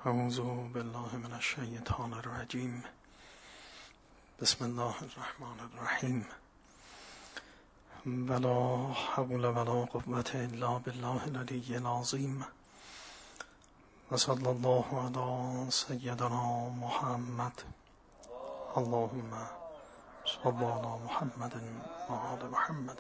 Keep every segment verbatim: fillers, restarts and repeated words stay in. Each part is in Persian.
اعوذ بالله من الشیطان الرجیم. بسم الله الرحمن الرحیم. ولا حول ولا قوة الا بالله العلی العظیم. و صلی الله علی سیدنا محمد. اللهم صل علی محمد و آل محمد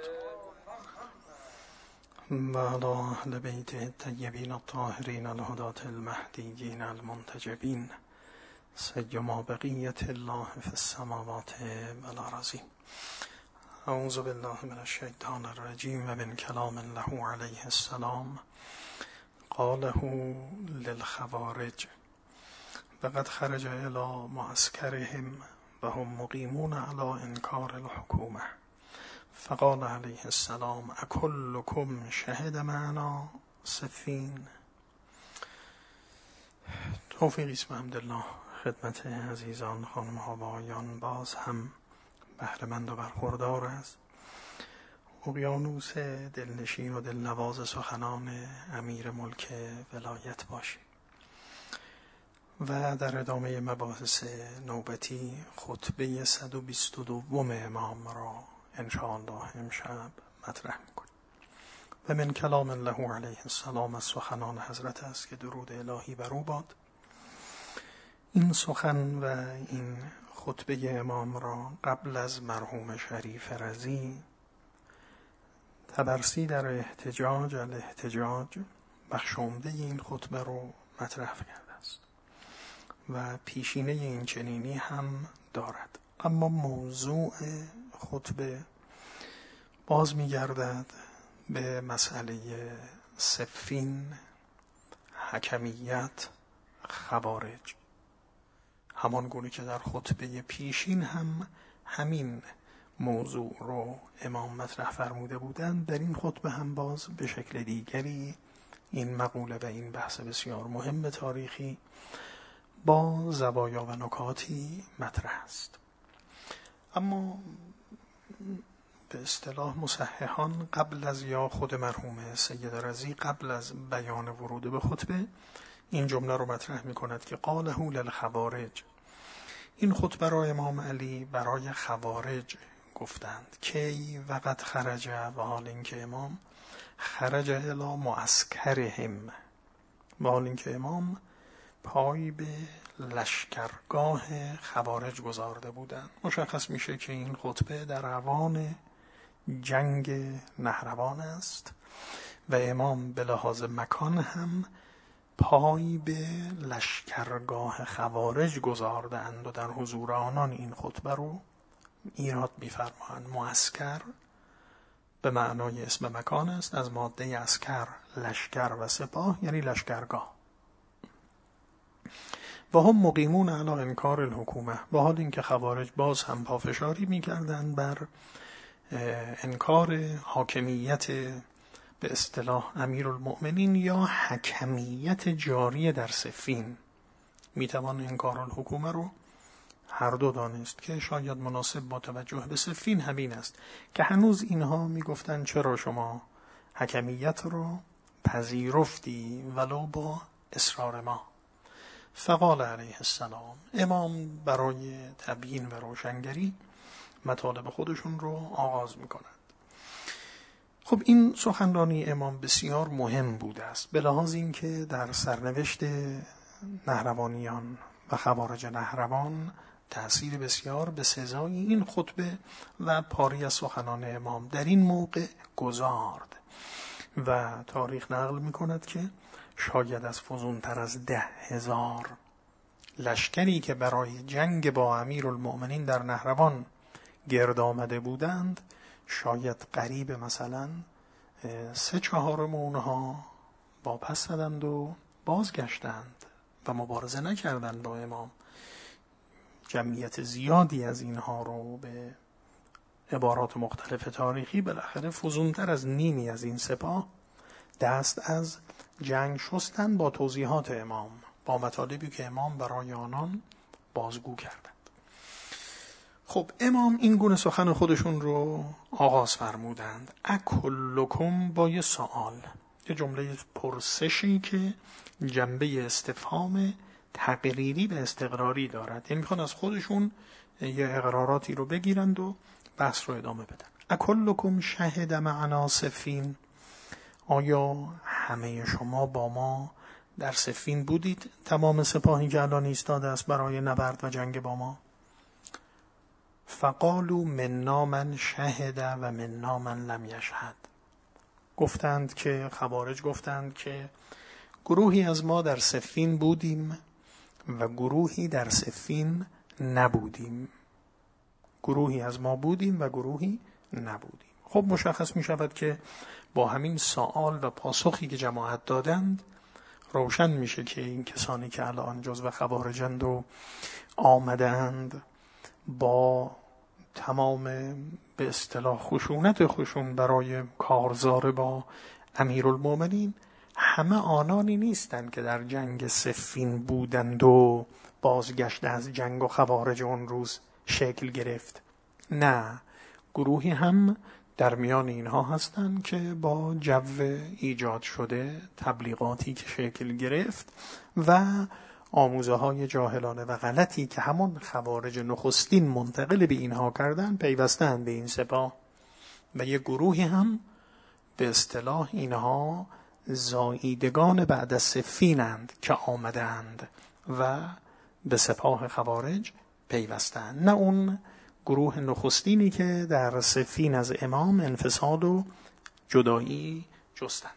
و علی اهل بیته الطیبین الطاهرین الهداة المهدیین المنتجبین سیما بقیت الله فی السماوات والارضین. اعوذ بالله من الشیطان الرجیم و من کلام له علیه السلام قاله للخوارج وقد خرج الى معسكرهم و هم مقیمون علی انکار الحکومه فقال علیه السلام اکلکم شهد معنا صفین. توفیق اسم حمدالله خدمت عزیزان خانم ها و آقایان باز هم بهره‌مند و برخوردار از اقیانوس دلنشین و دلنواز سخنان امیر ملک ولایت باشیم و در ادامه مباحث نوبتی خطبه صد و بیست و دو امام را انشاءالله امشب مطرح میکنیم. و من کلام الله علیه السلام از سخنان حضرت است که درود الهی بر او باد. این سخن و این خطبه امام را قبل از مرحوم شریف رضی تبرسی در احتجاج الاحتجاج بخش عمده این خطبه رو مطرح کرده است و پیشینه این چنینی هم دارد. اما موضوع خطبه باز می‌گردد به مسئله صفین، حکمیت، خوارج، همان گونه که در خطبه پیشین هم همین موضوع رو امام مطرح فرموده بودند. در این خطبه هم باز به شکل دیگری این مقوله و این بحث بسیار مهم تاریخی با زوایا و نکاتی مطرح است. اما به اصطلاح مصححان قبل از یا خود مرحوم سید رضی قبل از بیان ورود به خطبه این جمله رو مطرح می کند که قاله للخوارج. این خطبه را امام علی برای خوارج گفتند. کی وقت خرج و حال اینکه امام خرج الی معسکرهم و حال اینکه امام پای به لشکرگاه خوارج گذارده بودند. مشخص میشه که این خطبه در اوان جنگ نهروان است و امام به لحاظ مکان هم پای به لشکرگاه خوارج گذاردند و در حضور آنان این خطبه رو ایراد می‌فرمایند. معسکر به معنای اسم مکان است، از ماده اسکر لشکر و سپاه یعنی لشکرگاه. و هم مقیمون علی انکار الحکومه و حال اینکه خوارج باز هم پافشاری می‌کردند بر انکار حاکمیت به اصطلاح امیرالمؤمنین یا حکمیت جاری در صفین. میتوان انکار الحکومه رو هر دو دانست که شاید مناسب با توجه به صفین همین است که هنوز اینها میگفتند چرا شما حکمیت رو پذیرفتی ولو با اصرار ما. فقال علیه السلام، امام برای تبیین و روشنگری مطالب خودشون رو آغاز میکنند. خب این سخنرانی امام بسیار مهم بوده است به لحاظ اینکه در سرنوشت نهروانیان و خوارج نهروان تأثیر بسیار به سزای این خطبه و پاری از سخنان امام در این موقع گذارد و تاریخ نقل میکند که شاید از فزونتر از ده هزار لشکری که برای جنگ با امیرالمؤمنین در نهروان گرد آمده بودند شاید قریب مثلا سه چهارم اونها واپس زدند و بازگشتند و مبارزه نکردند با امام. جمعیت زیادی از اینها رو به عبارات مختلف تاریخی بالاخره فزونتر از نیمی از این سپاه دست از جنگ شستند با توضیحات امام، با مطالبی که امام برای آنان بازگو کردند. خب امام این گونه سخن خودشون رو آغاز فرمودند. اکلکم با یه سوال، یه جمله پرسشی که جنبه استفهام تقریری و استقراری دارد. یعنی میخوان از خودشون یه اقراراتی رو بگیرند و بحث رو ادامه بدن. اکلکم شهد معنا صفین، آیا همه شما با ما در صفین بودید؟ تمام سپاهی که الان ایستاده است برای نبرد و جنگ با ما. فقالوا منا من شهد و منا من لم یشهد. گفتند که خوارج گفتند که گروهی از ما در صفین بودیم و گروهی در صفین نبودیم. گروهی از ما بودیم و گروهی نبودیم. خب مشخص می شود که با همین سوال و پاسخی که جماعت دادند روشن میشه که این کسانی که الان جزو خوارجند و آمدند با تمام به اصطلاح خشونت خشون برای کارزار با امیرالمومنین، همه آنانی نیستند که در جنگ صفین بودند و بازگشت از جنگ و خوارج اون روز شکل گرفت. نه، گروهی هم در میان اینها هستند که با جو ایجاد شده، تبلیغاتی که شکل گرفت و آموزه های جاهلانه و غلطی که همون خوارج نخستین منتقل به اینها کردن پیوستند به این سپاه. و یه گروهی هم به اصطلاح اینها زاییدگان بعد از صفینند که آمدند و به سپاه خوارج پیوستند، نه اون گروه نخستینی که در صفین از امام انفصال و جدایی جستند.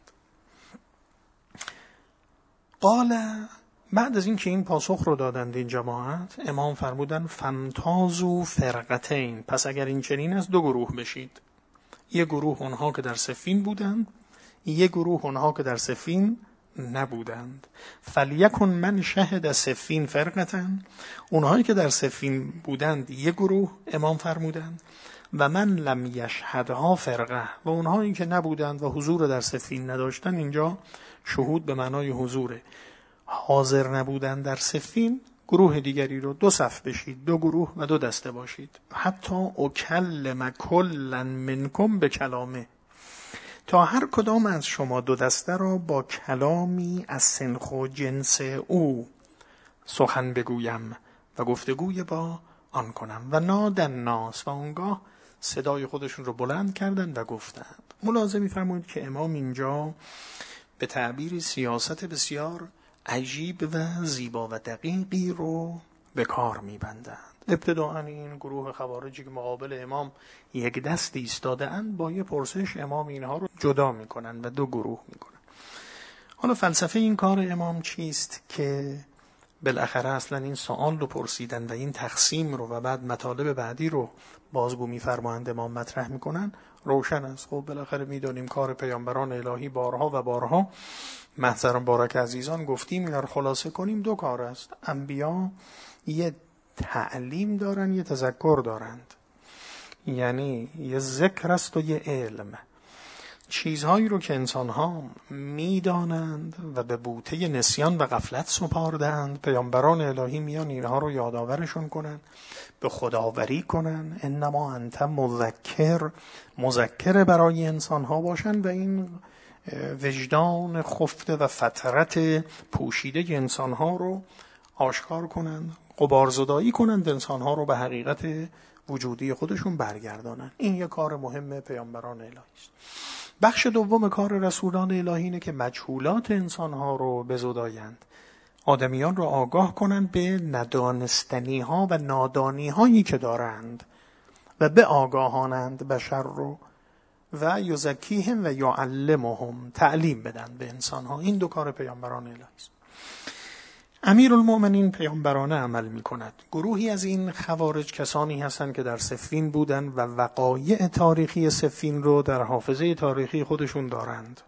قال، بعد از این که این پاسخ رو دادند این جماعت، امام فرمودند فامتازوا فرقتین، پس اگر این چنین است دو گروه بشید. یک گروه اونها که در صفین بودند، یک گروه اونها که در صفین نبودند. فلیکن من شهد صفین فرقتن، اونهایی که در صفین بودند یک گروه، امام فرمودند، و من لم یشهدها فرقه، و اونهایی که نبودند و حضور در صفین نداشتن، اینجا شهود به معنای حضوره، حاضر نبودند در صفین، گروه دیگری رو دو صف بشید، دو گروه و دو دسته باشید. حتی اکلم کلا منکم به کلامه، تا هر کدام از شما دو دسته را با کلامی از سنخ و جنس او سخن بگویم و گفتگوی با آن کنم. و نادن ناس، و اونگاه صدای خودشون رو بلند کردن و گفتند. ملاحظه می‌فرمایید که امام اینجا به تعبیری سیاست بسیار عجیب و زیبا و دقیقی رو به کار می‌بندند. ابتداءً این گروه خوارجی که مقابل امام یک دست ایستاده اند، با یه پرسش امام اینها رو جدا میکنن و دو گروه میکنن. حالا فلسفه این کار امام چیست که بالاخره اصلا این سوال رو پرسیدن و این تقسیم رو و بعد مطالب بعدی رو بازگو میفرمایند امام مطرح میکنن روشن است. خب بالاخره میدونیم کار پیامبران الهی بارها و بارها، محضران بارک عزیزان گفتیم، این رو خلاصه کنیم، دو کار است. انبیا یه تعلیم دارن، یه تذکر دارند، یعنی یه ذکر است و یه علم. چیزهایی رو که انسانها میدانند و به بوته نسیان و غفلت سپاردند، پیامبران الهی میان اینها رو یادآورشون کنن، به خداوری کنن. انما انت مذکر، مذکر برای انسانها باشن و این وجدان خفته و فطرت پوشیده انسانها رو آشکار کنند، غبارزدایی کنند، انسانها رو به حقیقت وجودی خودشون برگردانند. این یک کار مهم پیامبران الهی است. بخش دوم کار رسولان الهی اینه که مجهولات انسانها رو بزدایند، آدمیان رو آگاه کنند به ندانستنی ها و نادانی هایی که دارند و به آگاهانند بشر رو و یزکیهم و یعلمهم، تعلیم بدن به انسانها. این دو کار پیامبران الهی است. امیرالمومنین پیامبرانه عمل می کند. گروهی از این خوارج کسانی هستند که در صفین بودند و وقایع تاریخی صفین رو در حافظه تاریخی خودشون دارند،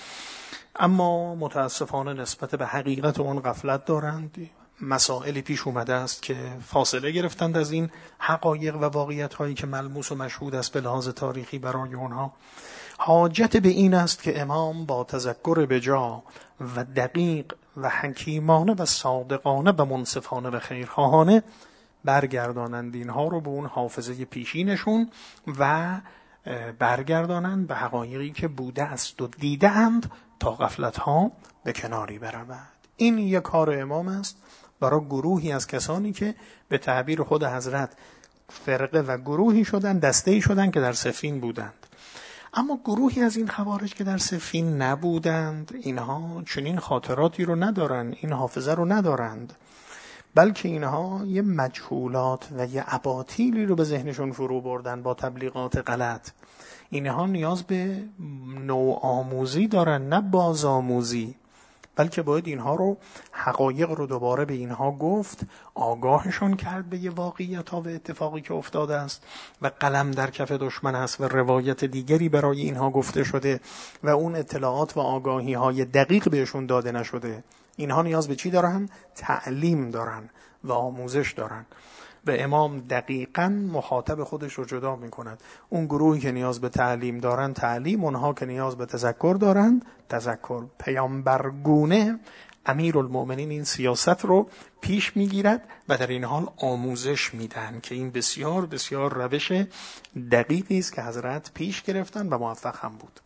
اما متاسفانه نسبت به حقیقت اون غفلت دارند. مسائلی پیش اومده است که فاصله گرفتند از این حقایق و واقعیت هایی که ملموس و مشهود است به لحاظ تاریخی برای اونها. حاجت به این است که امام با تذکر بجا و دقیق و حکیمانه و صادقانه و منصفانه و خیرخواهانه برگردانند اینها رو به اون حافظه پیشینشون و برگردانند به حقایقی که بوده است و دیده اند تا غفلت ها به کناری برود. این یک کار امام است برای گروهی از کسانی که به تعبیر خود حضرت فرقه و گروهی شدن، دسته‌ای شدن که در صفین بودند. اما گروهی از این خوارج که در صفین نبودند، اینها چنین خاطراتی رو ندارن، این حافظه رو ندارند، بلکه اینها یه مجهولات و یه اباطیلی رو به ذهنشون فرو بردن با تبلیغات غلط. اینها نیاز به نوع آموزی دارن، نه باز آموزی، بلکه باید اینها رو حقایق رو دوباره به اینها گفت، آگاهشون کرد به یه واقعیت ها و اتفاقی که افتاده است و قلم در کف دشمن است و روایت دیگری برای اینها گفته شده و اون اطلاعات و آگاهی های دقیق بهشون داده نشده. اینها نیاز به چی دارن؟ تعلیم دارن و آموزش دارن. و امام دقیقاً مخاطب خودش رو جدا می کند. اون گروهی که نیاز به تعلیم دارن تعلیم، اونها که نیاز به تذکر دارن تذکر. پیامبرگونه امیرالمؤمنین این سیاست رو پیش می گیرد و در این حال آموزش میدن که این بسیار بسیار روش دقیقی است که حضرت پیش گرفتن و موفق هم بود.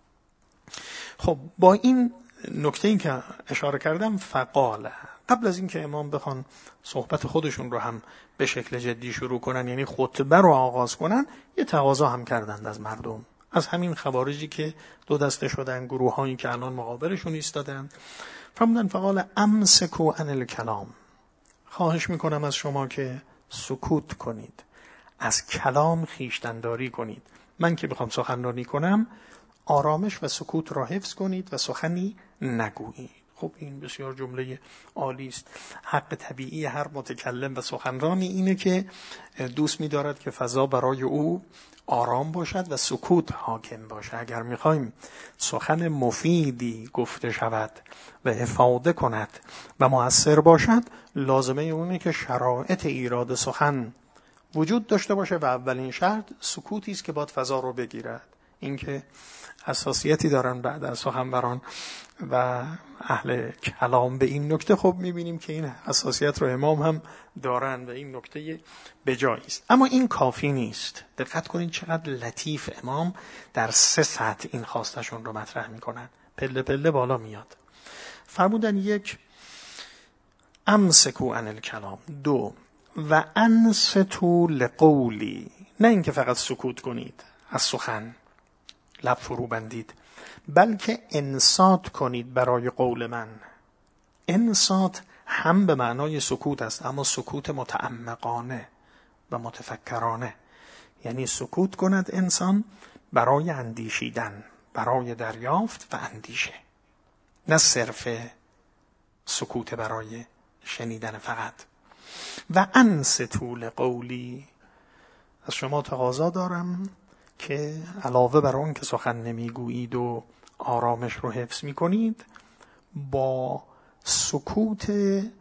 خب با این نکته این که اشاره کردم، فقاله، قبل از این که امام بخوان صحبت خودشون رو هم به شکل جدی شروع کنن، یعنی خطبه رو آغاز کنن، یه تقاضا هم کردند از مردم، از همین خوارجی که دو دسته شدن، گروه هایی که الان مقابلشون ایستادن. فرمودن فقال امسکو عن الکلام، خواهش میکنم از شما که سکوت کنید، از کلام خویشتن‌داری کنید. من که بخوام سخنرانی کنم آرامش و سکوت را حفظ کنید و سخنی نگویید. خب این بسیار جمله عالی است. حق طبیعی هر متکلم و سخنرانی اینه که دوست می‌دارد که فضا برای او آرام باشد و سکوت حاکم باشد. اگر می‌خوایم سخن مفیدی گفته شود و افاده کند و مؤثر باشد، لازمه اونه که شرایط ایراد سخن وجود داشته باشه و اولین شرط سکوتی است که باید فضا رو بگیرد. اینکه حساسیتی دارن بعد از سخنوران و اهل کلام به این نکته، خب میبینیم که این حساسیت رو امام هم دارن و این نکته بجایی است. اما این کافی نیست. دقت کنید چقدر لطیف امام در سه سطح این خواستشون رو مطرح میکنن، پله پله بالا میاد. فرمودن یک، امسکو عن الکلام. دو، و انصتوا لقولی، نه اینکه فقط سکوت کنید از سخن، لب فرو بندید، بلکه انصات کنید برای قول من. انصات هم به معنای سکوت است، اما سکوت متعمقانه و متفکرانه، یعنی سکوت کند انسان برای اندیشیدن، برای دریافت و اندیشه، نه صرف سکوت برای شنیدن فقط. و انصتوا لقولی، از شما تقاضا دارم که علاوه بر اون که سخن نمیگویید و آرامش رو حفظ میکنید، با سکوت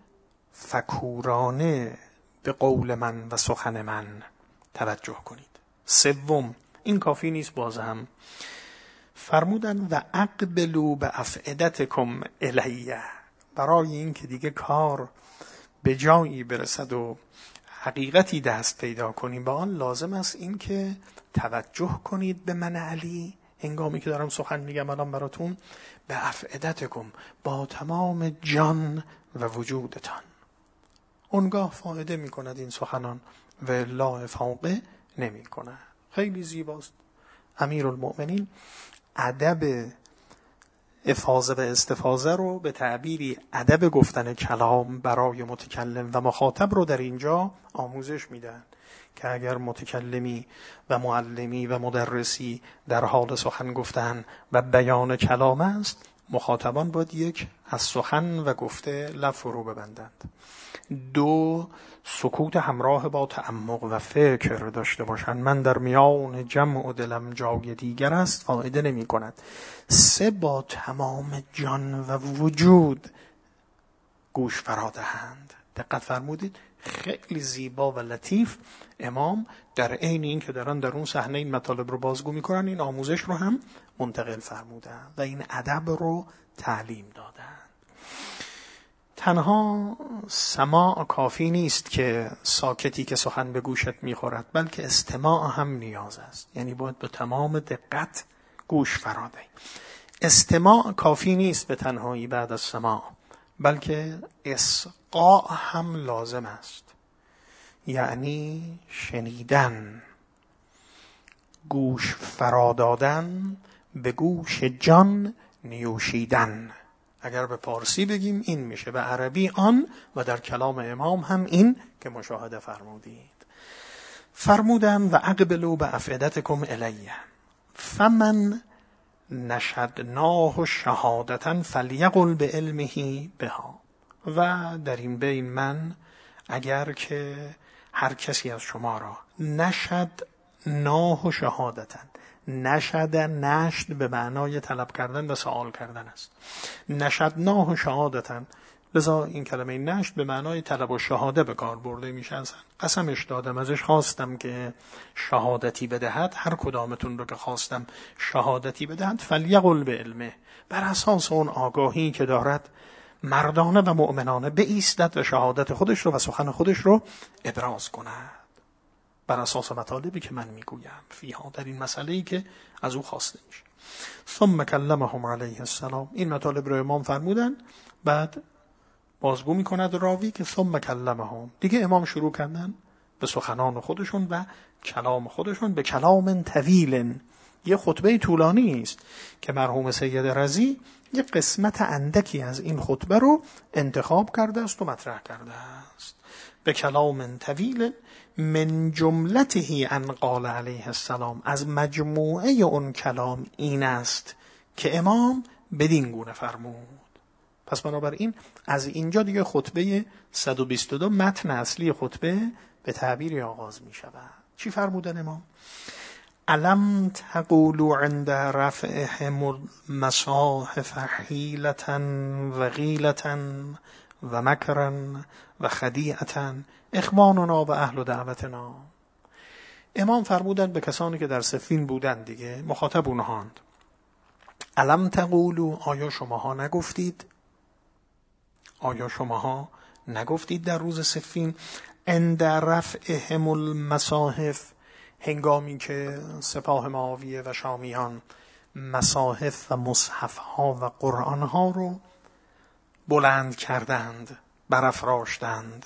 فکورانه به قول من و سخن من توجه کنید. سوم، این کافی نیست، باز هم فرمودن و اقبلوا بافئدتکم الیه، برای این که دیگه کار به جایی برسد و حقیقتی دست پیدا کنیم به آن، لازم است این که توجه کنید به من علی، هنگامی که دارم سخن میگم الان براتون، به افئدتکم، با تمام جان و وجودتان. اونگاه فایده میکند این سخنان و لا افاقه نمی کند. خیلی زیباست. امیرالمؤمنین ادب افاضه و استفاضه رو به تعبیری ادب گفتن کلام برای متکلم و مخاطب رو در اینجا آموزش میدن که اگر متکلمی و معلمی و مدرسی در حال سخن گفتن و بیان کلام است، مخاطبان باید یک، از سخن و گفته لب فرو ببندند. دو، سکوت همراه با تعمق و فکر داشته باشند. من در میان جمع و دلم جای دیگر است، فایده نمی کند. سه، با تمام جان و وجود گوش فرا دهند. دقت فرمودید؟ خیلی زیبا و لطیف امام در عین این که دارن در اون صحنه این مطالب رو بازگو میکنن، این آموزش رو هم منتقل فرمودن و این ادب رو تعلیم دادن. تنها سماع کافی نیست که ساکتی که سخن به گوشت میخورد، بلکه استماع هم نیاز است. یعنی باید به تمام دقت گوش فرا دهی. استماع کافی نیست به تنهایی بعد از سماع، بلکه اصغاء هم لازم است، یعنی شنیدن، گوش فرا دادن، به گوش جان نیوشیدن. اگر به پارسی بگیم این میشه، به عربی آن، و در کلام امام هم این که مشاهده فرمودید. فرمودن و اقبلوا بافئدتکم الیه فمن نشدناه شهادة فلیقل بعلمه بها. و در این بین من اگر که هر کسی از شما را نشد ناه شهادتن، نشد نشد به معنای طلب کردن و سوال کردن است، نشد ناه شهادتن، لذا این کلمه نشد به معنای طلب و شهاده به کار برده میشه. اصلا قسمش دادم، ازش خواستم که شهادتی بدهد، هر کدامتون رو که خواستم شهادتی بدهد، فلیقل به علمه، بر اساس اون آگاهی که دارد مردانه و مؤمنانه بایستد و شهادت خودش رو و سخن خودش رو ابراز کند بر اساس مطالبی که من میگویم فیها، در این مسئله‌ای که از او خواسته میشه. ثم کلمهم علیه السلام، این مطالب رو امام فرمودن، بعد بازگو میکند راوی که ثم کلمهم، دیگه امام شروع کردن به سخنان خودشون و کلام خودشون، به کلام طویل، یه خطبه طولانی است که مرحوم سید رضی یه قسمت اندکی از این خطبه رو انتخاب کرده است و مطرح کرده است. به کلام طویل من جملته ان قال علیه السلام، از مجموعه اون کلام این است که امام بدین گونه فرمود. پس بنابراین از اینجا دیگه خطبه صد و بیست و دو متن اصلی خطبه به تعبیری آغاز می شود. چی فرمودن امام؟ الم تقولوا عند رفعهم المصاحف حیلة و غیلة و مکرا و خدیعة اخواننا و اهل دعوتنا. امام فرمودن به کسانی که در صفین بودن، دیگه مخاطب اونهاند، الم تقولوا، آیا شماها نگفتید، آیا شماها نگفتید در روز صفین، عند رفعهم المصاحف، هنگامی که سپاه معاویه و شامیان مصاحف و مصحف ها و قرآن ها رو بلند کردند، برافراشتند،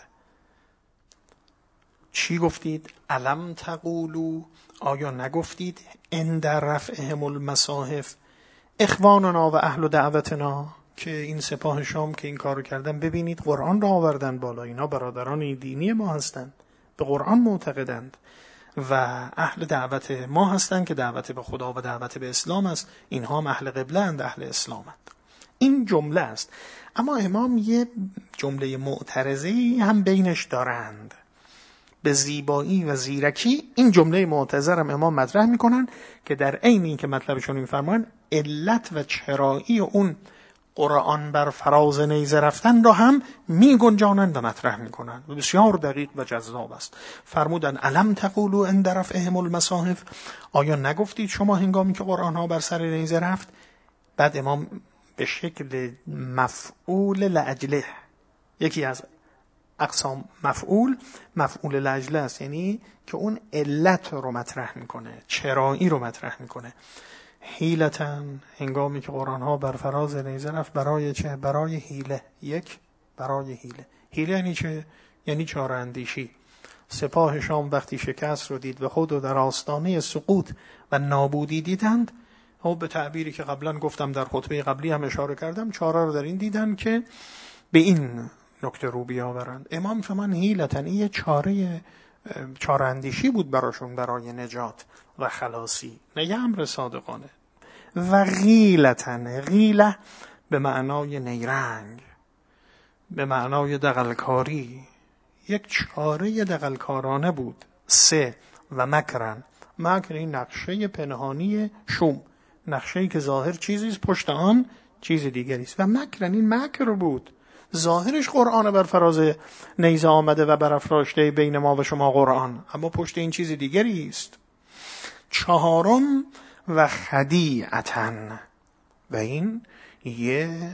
چی گفتید؟ الم تقولوا، آیا نگفتید عند رفعهم المصاحف اخواننا و اهل دعوتنا، که این سپاه شام که این کارو کردن، ببینید قرآن را آوردن بالا، اینا برادران دینی ما هستند، به قرآن معتقدند و اهل دعوت ما هستند که دعوت به خدا و دعوت به اسلام است، اینها هم اهل قبله اند، اهل اسلامند. این جمله است. اما امام یه جمله معترضی هم بینش دارند، به زیبایی و زیرکی این جمله معترضه هم امام مطرح میکنن که در عین این که مطلبشون میفرمایند علت و چرایی اون قرآن بر فراز نیزه رفتن را هم می گنجانند و مطرح می کنند و بسیار دقیق و جذاب است. فرمودن الم تقولوا عند رفعهم المصاحف، آیا نگفتید شما هنگامی که قرآن ها بر سر نیزه رفت؟ بعد امام به شکل مفعول لاجله، یکی از اقسام مفعول مفعول لاجله است، یعنی که اون علت رو مطرح میکنه، چرایی رو مطرح میکنه. حیلتن، هنگامی که قرآن ها بر فراز نیزه رفت، برای چه؟ برای حیله. یک، برای حیله. حیله یعنی چه؟ یعنی چاره اندیشی. سپاه شام وقتی شکست رو دید و خود رو در آستانه سقوط و نابودی دیدند، و به تعبیری که قبلا گفتم در خطبه قبلی هم اشاره کردم، چاره رو در این دیدن که به این نکته رو بیاورند. امام فرمان حیلتن، این چاره چاره اندیشی بود براشون برای نجات و خلاصی، نه یه امر صادقانه. و غیلتن، غیله به معنای نیرنگ، به معنای دغلکاری، یک چاره دغلکارانه بود. سه، و مکرن، مکر این نقشه پنهانی شوم، نقشه‌ای که ظاهر چیزیست پشت آن چیز دیگری است. و مکرن این مکر بود، ظاهرش قرآن بر فراز نیزه آمده و برافراشته بین ما و شما قرآن، اما پشت این چیز دیگری است. چهارم و خدیعتن، و این یه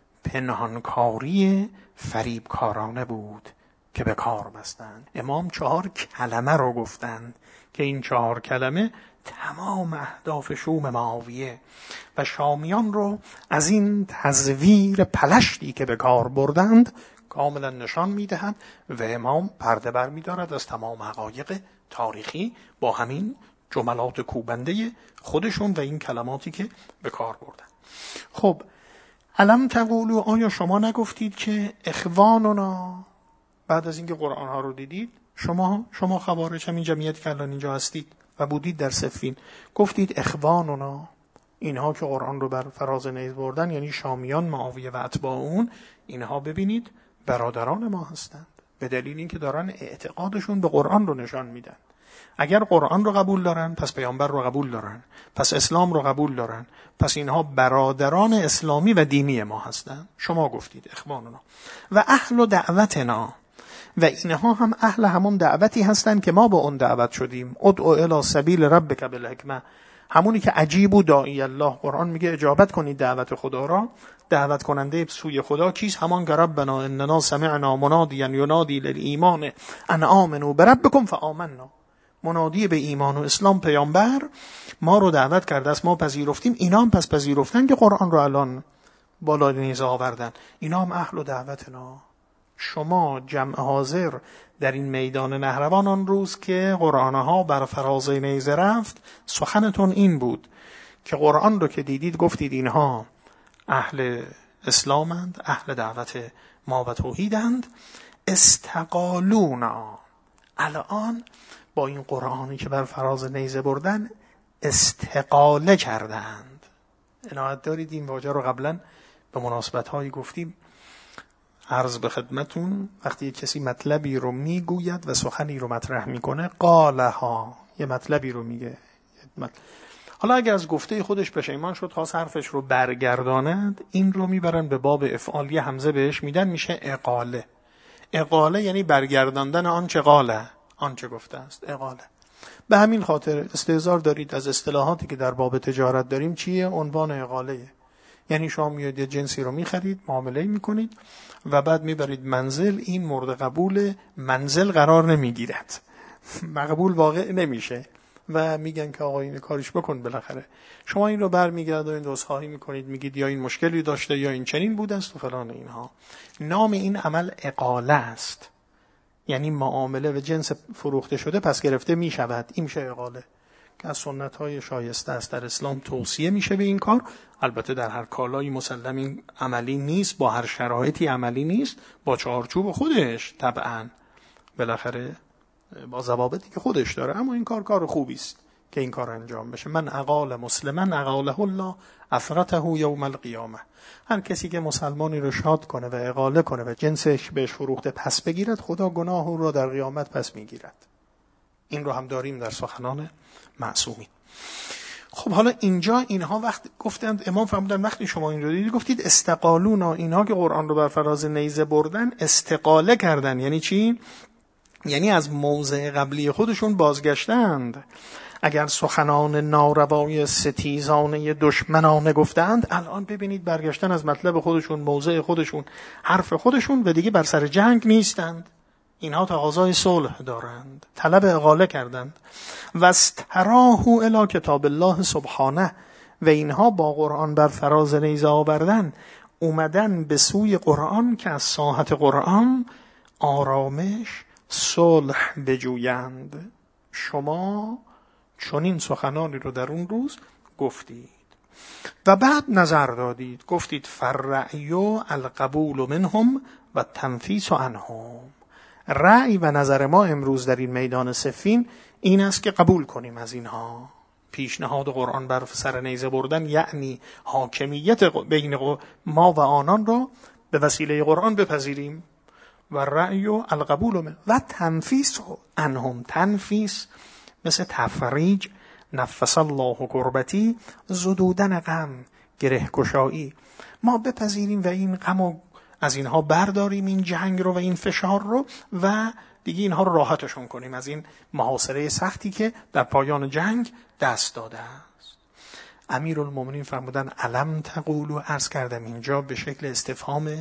پنهانکاری فریبکارانه بود که به کار بستند. امام چهار کلمه رو گفتند که این چهار کلمه تمام اهداف شوم معاویه و شامیان رو از این تزویر پلشتی که به کار بردند کاملا نشان میدهد و امام پرده بر می‌دارد از تمام حقایق تاریخی با همین جملات کوبنده خودشون و این کلماتی که به کار بردن. خب الم تقولوا، آیا شما نگفتید که اخواننا، بعد از اینکه قرآن ها رو دیدید شما شما خوارج، همین جمعیتی که الان اینجا هستید و بودید در صفین، گفتید اخواننا، اینها که قرآن رو بر فراز نیز بردن یعنی شامیان، معاویه و اتباع اون، اینها ببینید برادران ما هستند، به دلیل اینکه دارن اعتقادشون به قرآن رو نشان میدن. اگر قرآن رو قبول دارن پس پیامبر رو قبول دارن، پس اسلام رو قبول دارن، پس اینها برادران اسلامی و دینی ما هستند. شما گفتید اخواننا و اهل دعوتنا، و اینها هم اهل همون دعوتی هستند که ما با اون دعوت شدیم. ادعو الی سبیل ربک بالحکمه، همونی که عجیب و داعی الله، قرآن میگه اجابت کنید دعوت خدا را. دعوت کننده سوی خدا کیست؟ همان که ربنا اننا سمعنا منادیا ینادی للایمان ان آمنوا بربکم فآمنا، منادی به ایمان و اسلام پیامبر ما رو دعوت کرده است، ما پذیرفتیم، اینا هم پس پذیرفتن که قرآن رو الان بالا نیزه آوردن، اینا هم اهل دعوتنا. شما جمع حاضر در این میدان نهروان آن روز که قرآنها بر فراز نیزه رفت، سخنتون این بود که قرآن رو که دیدید گفتید اینها اهل اسلامند، اهل دعوت ما و توحیدند. استقالونا، الان با این قرآنی که بر فراز نیزه بردن استقاله کردند. عنایت دارید این واژه رو قبلا به مناسبت هایی گفتیم. عرض به خدمتون، وقتی کسی مطلبی رو میگوید و سخنی رو مطرح میکنه، قالها، یه مطلبی رو میگه، حالا اگر از گفته خودش پشیمان شد خواست حرفش رو برگرداند، این رو میبرن به باب افعال، یه همزه بهش میدن میشه اقاله. اقاله یعنی برگرداندن آنچه قاله، آنچه گفته است، اقاله. به همین خاطر استحضار دارید از اصطلاحاتی که در باب تجارت داریم چیه؟ عنوان اقاله. یعنی شما میاد یه جنسی رو میخرید، معامله میکنید و بعد میبرید منزل، این مورد قبول منزل قرار نمیگیرد، مقبول واقع نمیشه و میگن که آقا این کاریش بکن بالاخره. شما این رو برمیگردونید و عذرخواهی میکنید، میگید یا این مشکلی داشته یا این چنین بوده است و فلان اینها. نام این عمل اقاله است، یعنی معامله و جنس فروخته شده پس گرفته میشود، این میشه اقاله که از سنت های شایسته است. در اسلام توصیه میشه به این کار. البته در هر کالایی مسلم این عملی نیست، با هر شرایطی عملی نیست، با چارچوب خودش طبعا بالاخره با ضوابطی که خودش داره، اما این کار کار خوبی است که این کار انجام بشه. من اقال مسلمن اقاله الله افرته یوم القیامه، هر کسی که مسلمانی رو شاد کنه و اقاله کنه و جنسش بهش فروخته پس بگیرد، خدا گناه او را در قیامت پس میگیرد. این رو هم داریم در سخنان معصومین. خب حالا اینجا اینها وقت گفتند، امام فرمودن وقتی شما این رو دیدید گفتید استقالونا، اینها که قرآن رو بر فراز نیزه بردن استقاله کردن. یعنی چی؟ یعنی از موضع قبلی خودشون بازگشتند. اگر سخنان ناروای ستیزانه دشمنانه گفتند، الان ببینید برگشتن از مطلب خودشون، موضع خودشون، حرف خودشون و دیگه بر سر جنگ نیستند. اینها تقاضای صلح دارند، طلب اقاله کردند. واستراحوا الی کتاب الله سبحانه، و اینها با قرآن بر فراز نیزه آوردن اومدن به سوی قرآن که از ساحت قرآن آرامش، صلح بجویند. شما چون این سخنانی رو در اون روز گفتید و بعد نظر دادید، گفتید فرعی القبول منهم و تنفیس عنهم. رأی و نظر ما امروز در این میدان صفین این است که قبول کنیم از اینها. پیشنهاد قرآن بر سر نیزه بردن یعنی حاکمیت بین ما و آنان را به وسیله قرآن بپذیریم. و رأی و القبول من و تنفیس عنهم، تنفیس مثل تفریج، نفس الله کربتی، زدودن غم، گره گشایی، ما بپذیریم و این غم و از اینها برداریم، این جنگ رو و این فشار رو، و دیگه اینها رو راحتشون کنیم از این محاصره سختی که در پایان جنگ دست داده است. امیرالمومنین فرمودن الم تقولوا، عرض کردم اینجا به شکل استفهام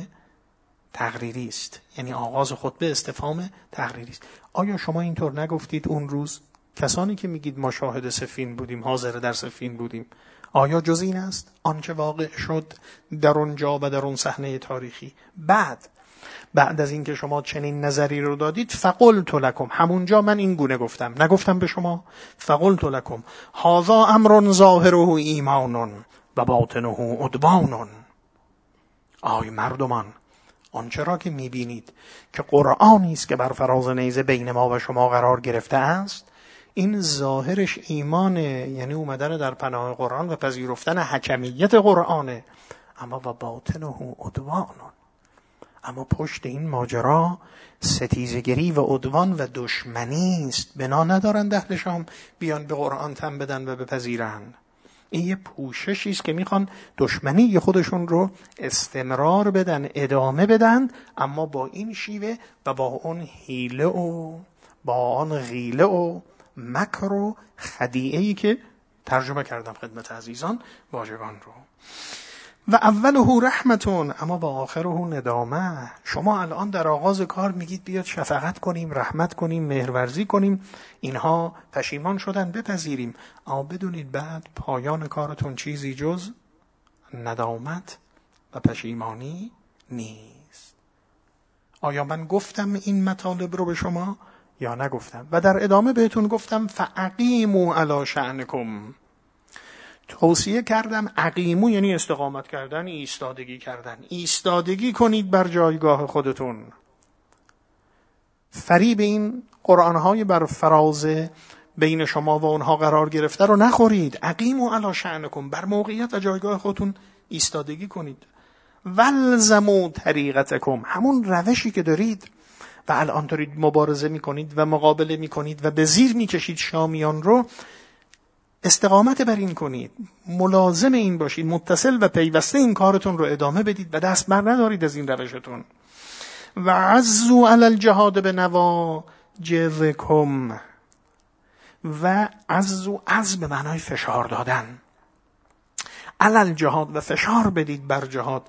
تقریری است، یعنی آغاز خطبه استفهام تقریری است. آیا شما اینطور نگفتید اون روز کسانی که میگید ما شاهد صفین بودیم، حاضر در صفین بودیم، آیا جز این است آنچه واقع شد در اونجا و در اون صحنه تاریخی؟ بعد بعد از اینکه شما چنین نظری رو دادید، فقلت لکم، همونجا من این گونه گفتم، نگفتم به شما فقلت لکم هذا امر ظاهره ایمان و باطنه عدوان. آی مردمان، آنچه را که میبینید که قرآنی است که بر فراز نیزه بین ما و شما قرار گرفته است، این ظاهرش ایمانه، یعنی اومدن در پناه قرآن و پذیرفتن حکمیت قرآنه، اما و باطنه عدوان، اما پشت این ماجرا ستیزگری و عدوان و دشمنی است. بنا ندارند اهل شام بیان به قرآن تن بدن و بپذیرند. این یه پوششی است که میخوان دشمنی خودشون رو استمرار بدن، ادامه بدن، اما با این شیوه و با اون حیله و با آن غیله و مکر و خدیعه‌ای که ترجمه کردم خدمت عزیزان واژگان رو. و اوله رحمتون اما و آخره ندامه. شما الان در آغاز کار میگید بیاد شفقت کنیم، رحمت کنیم، مهرورزی کنیم، اینها پشیمان شدن بپذیریم، اما بدونید بعد پایان کارتون چیزی جز ندامت و پشیمانی نیست. آیا من گفتم این مطالب رو به شما یا نگفتم؟ و در ادامه بهتون گفتم فاقیموا علی شأنکم، توصیه کردم اقیمو یعنی استقامت کردن، ایستادگی کردن، ایستادگی کنید بر جایگاه خودتون. فریب این قرآنهای بر فراز بین شما و اونها قرار گرفته رو نخورید. اقیمو علی شأنکم، بر موقعیت و جایگاه خودتون ایستادگی کنید. والزموا طریقتکم، همون روشی که دارید و الان دارید مبارزه میکنید و مقابله میکنید و به زیر میکشید شامیان رو، استقامت بر این کنید، ملازم این باشید، متصل و پیوسته این کارتون رو ادامه بدید و دست بر ندارید از این روشتون. و عزوا علی الجهاد بنواجذکم، و عزو عز به معنای فشار دادن، علی الجهاد و فشار بدید بر جهاد،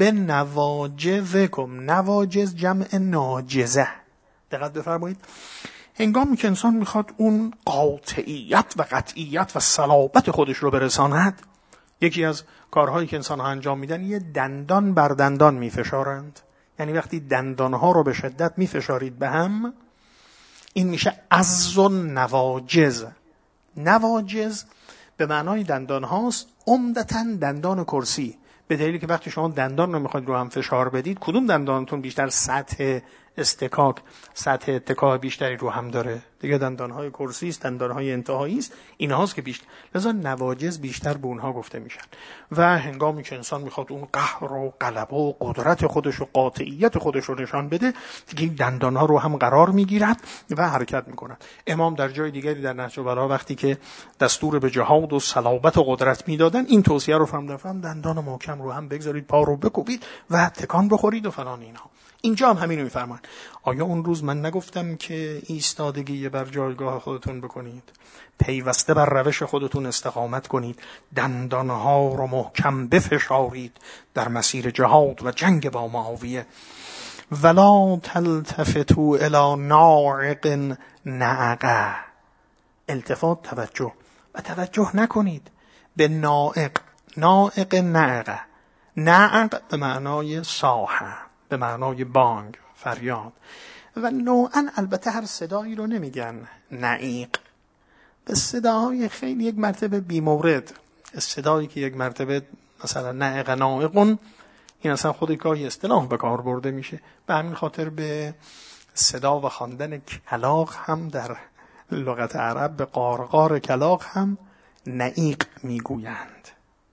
بنواجذکم، نواجز جمع ناجزه، دقت بفرمایید. هنگامی که انسان میخواد اون قاطعیت و قطعیت و صلابت خودش رو برساند، یکی از کارهایی که انسان ها انجام میدن یه دندان بر دندان میفشارند. یعنی وقتی دندانها رو به شدت میفشارید به هم، این میشه عز و نواجز. نواجز به معنای دندان هاست، عمدتاً دندان کرسی، به دلیلی که وقتی شما دندان رو میخواید رو هم فشار بدید، کدوم دندانتون بیشتر سطح استکاک، سطح اتکا بیشتری رو هم داره؟ دیگه دندانهای کرسی است، دندانهای انتهایی است، اینهاست که بیشتر، لذا نواجز بیشتر به اونها گفته میشن. و هنگامی که انسان میخواد اون قهر و غلبه و قدرت خودش و قاطعیت خودش رو نشان بده، دیگه این دندانها رو هم قرار میگیرد و حرکت میکنن. امام در جای دیگری در نهج البلاغه وقتی که دستور به جهاد و صلابت و قدرت میدادن، این توصیه رو فهم دادن، دندان محکم رو هم بگذارید، پا رو بکوبید و تکان بخورید و فلان اینها. اینجا هم همین رو میفرمان. آیا اون روز من نگفتم که ایستادگی بر جایگاه خودتون بکنید، پیوسته بر روش خودتون استقامت کنید، دندانها رو محکم بفشارید در مسیر جهاد و جنگ با معاویه. ولا تلتفتوا الی ناعق نعقه، التفات توجه، و توجه نکنید به ناعق. ناعق نعقه، نعق به معنای صاحه، به معنای بانگ، فریاد. و نوعا البته هر صدایی رو نمیگن نعیق، به صداهای خیلی یک مرتبه بی مورد، صدایی که یک مرتبه مثلا نعق ناعقون، این اصلا خود گاهی اصطلاح به کار برده میشه. به همین خاطر به صدا و خواندن کلاغ هم در لغت عرب، به قارقار کلاغ هم نعیق میگویند،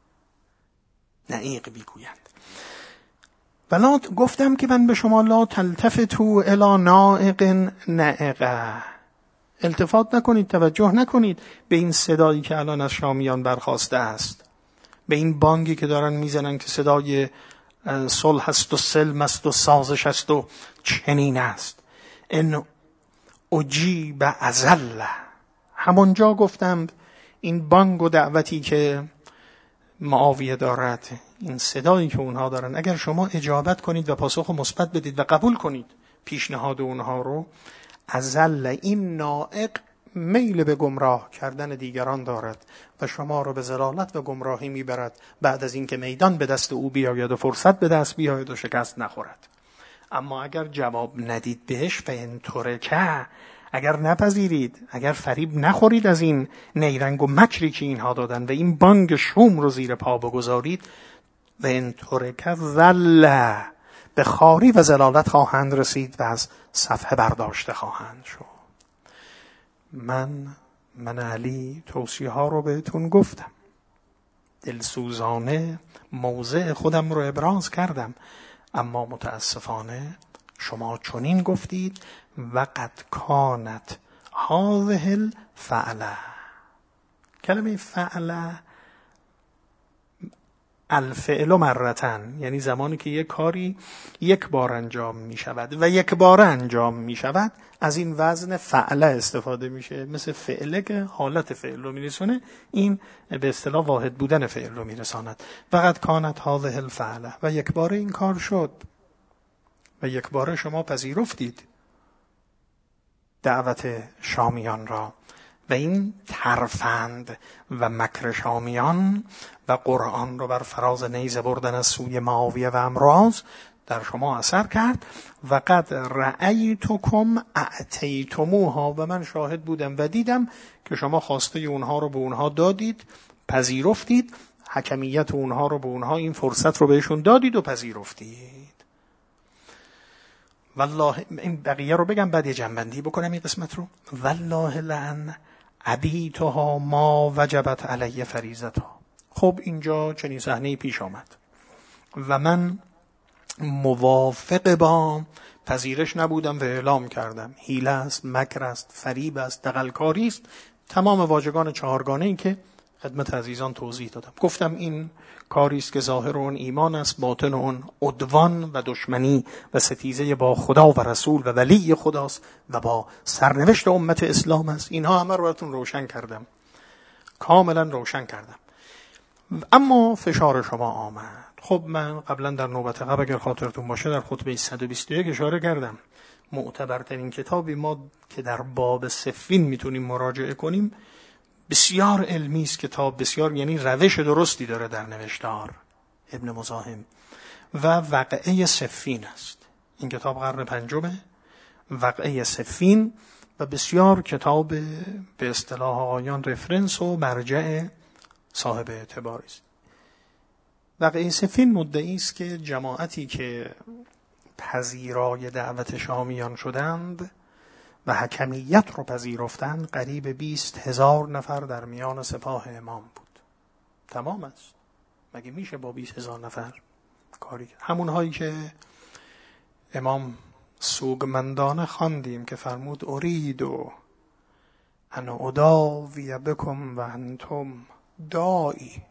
نعیق میگویند. ولا گفتم که من به شما لا تلتفتوا الی ناعق نعقه، التفات نکنید، توجه نکنید به این صدایی که الان از شامیان برخاسته است، به این بانگی که دارن میزنن که صدای صلح است و سلم است و سازش است و چنین است. ان اجیب ازل، همونجا گفتم این بانگ و دعوتی که معاویه دارد، این صدایی که اونها دارن، اگر شما اجابت کنید و پاسخ مثبت بدید و قبول کنید پیشنهاد اونها رو، ازل، این نائق میل به گمراه کردن دیگران دارد و شما رو به ضلالت و گمراهی میبرد بعد از اینکه میدان به دست او بیاید و فرصت به دست بیاید و شکست نخورد. اما اگر جواب ندید بهش، فین ترکه، اگر نپذیرید، اگر فریب نخورید از این نیرنگ و مکری که اینها دادن و این بانگ شوم رو زیر پا بگذارید، و این ترکه ذل، به خاری و ضلالت خواهند رسید و از صفحه برداشته خواهند شد. من من علی توصیه ها رو بهتون گفتم، دلسوزانه موضع خودم رو ابراز کردم، اما متاسفانه شما چنین گفتید و قد کانت هذه الفعله. کلمه فعله الفعل مرتن، یعنی زمانی که یک کاری یک بار انجام می شود و یک بار انجام می شود از این وزن فعله استفاده میشه. مثل فعله که حالت فعل رو میرسونه، این به اصطلاح واحد بودن فعل رو میرساند. فقط کانت هذه الفعله، و یک بار این کار شد و یک بار شما پذیرفتید دعوت شامیان را و این ترفند و مکر شامیان و قرآن رو بر فراز نیزه بردن از سوی معاویه و امراض در شما اثر کرد. و قد رأیتکم اعطیتموها، و من شاهد بودم و دیدم که شما خواسته اونها رو به اونها دادید، پذیرفتید، حکمیت اونها رو به اونها، این فرصت رو بهشون دادید و پذیرفتید. والله این بقیه رو بگم بعد یه جنبندی بکنم این قسمت رو. والله لعن ابیتها ما وجبت علی فریضتها. خب اینجا چنین صحنه‌ای پیش آمد و من موافق با پذیرش نبودم و اعلام کردم حیله است، مکر است، فریب است، دغل‌کاری است، تمام واژگان چهارگانه‌ای که خدمت عزیزان توضیح دادم. گفتم این کاری است که ظاهر اون ایمان است، باطن اون عدوان و دشمنی و ستیزه با خدا و رسول و ولی خداست و با سرنوشت امت اسلام است. اینها همه رو براتون روشن کردم، کاملا روشن کردم. اما فشار شما آمد. خب من قبلا در نوبت قبل اگر خاطرتون باشه در خطبه صد و بیست و یک اشاره کردم معتبرترین کتابی ما که در باب صفین میتونیم مراجعه کنیم، بسیار علمی است کتاب، بسیار یعنی روش درستی داره در نوشتار، ابن مزاحم، و وقعه صفین است. این کتاب قرن پنجمه، وقعه صفین، و بسیار کتاب به اصطلاح آقایان رفرنس و مرجع صاحب اعتباری است. وقعه صفین مدعی است که جماعتی که پذیرای دعوت شامیان شدند و حکمیت رو پذیرفتند قریب بیست هزار نفر در میان سپاه امام بود. تمام است. مگه میشه با بیست هزار نفر کاری کرد؟ همون هایی که امام سوگمندانه خواندیم که فرمود اریدو ان اداوی بکم و انتم دائی.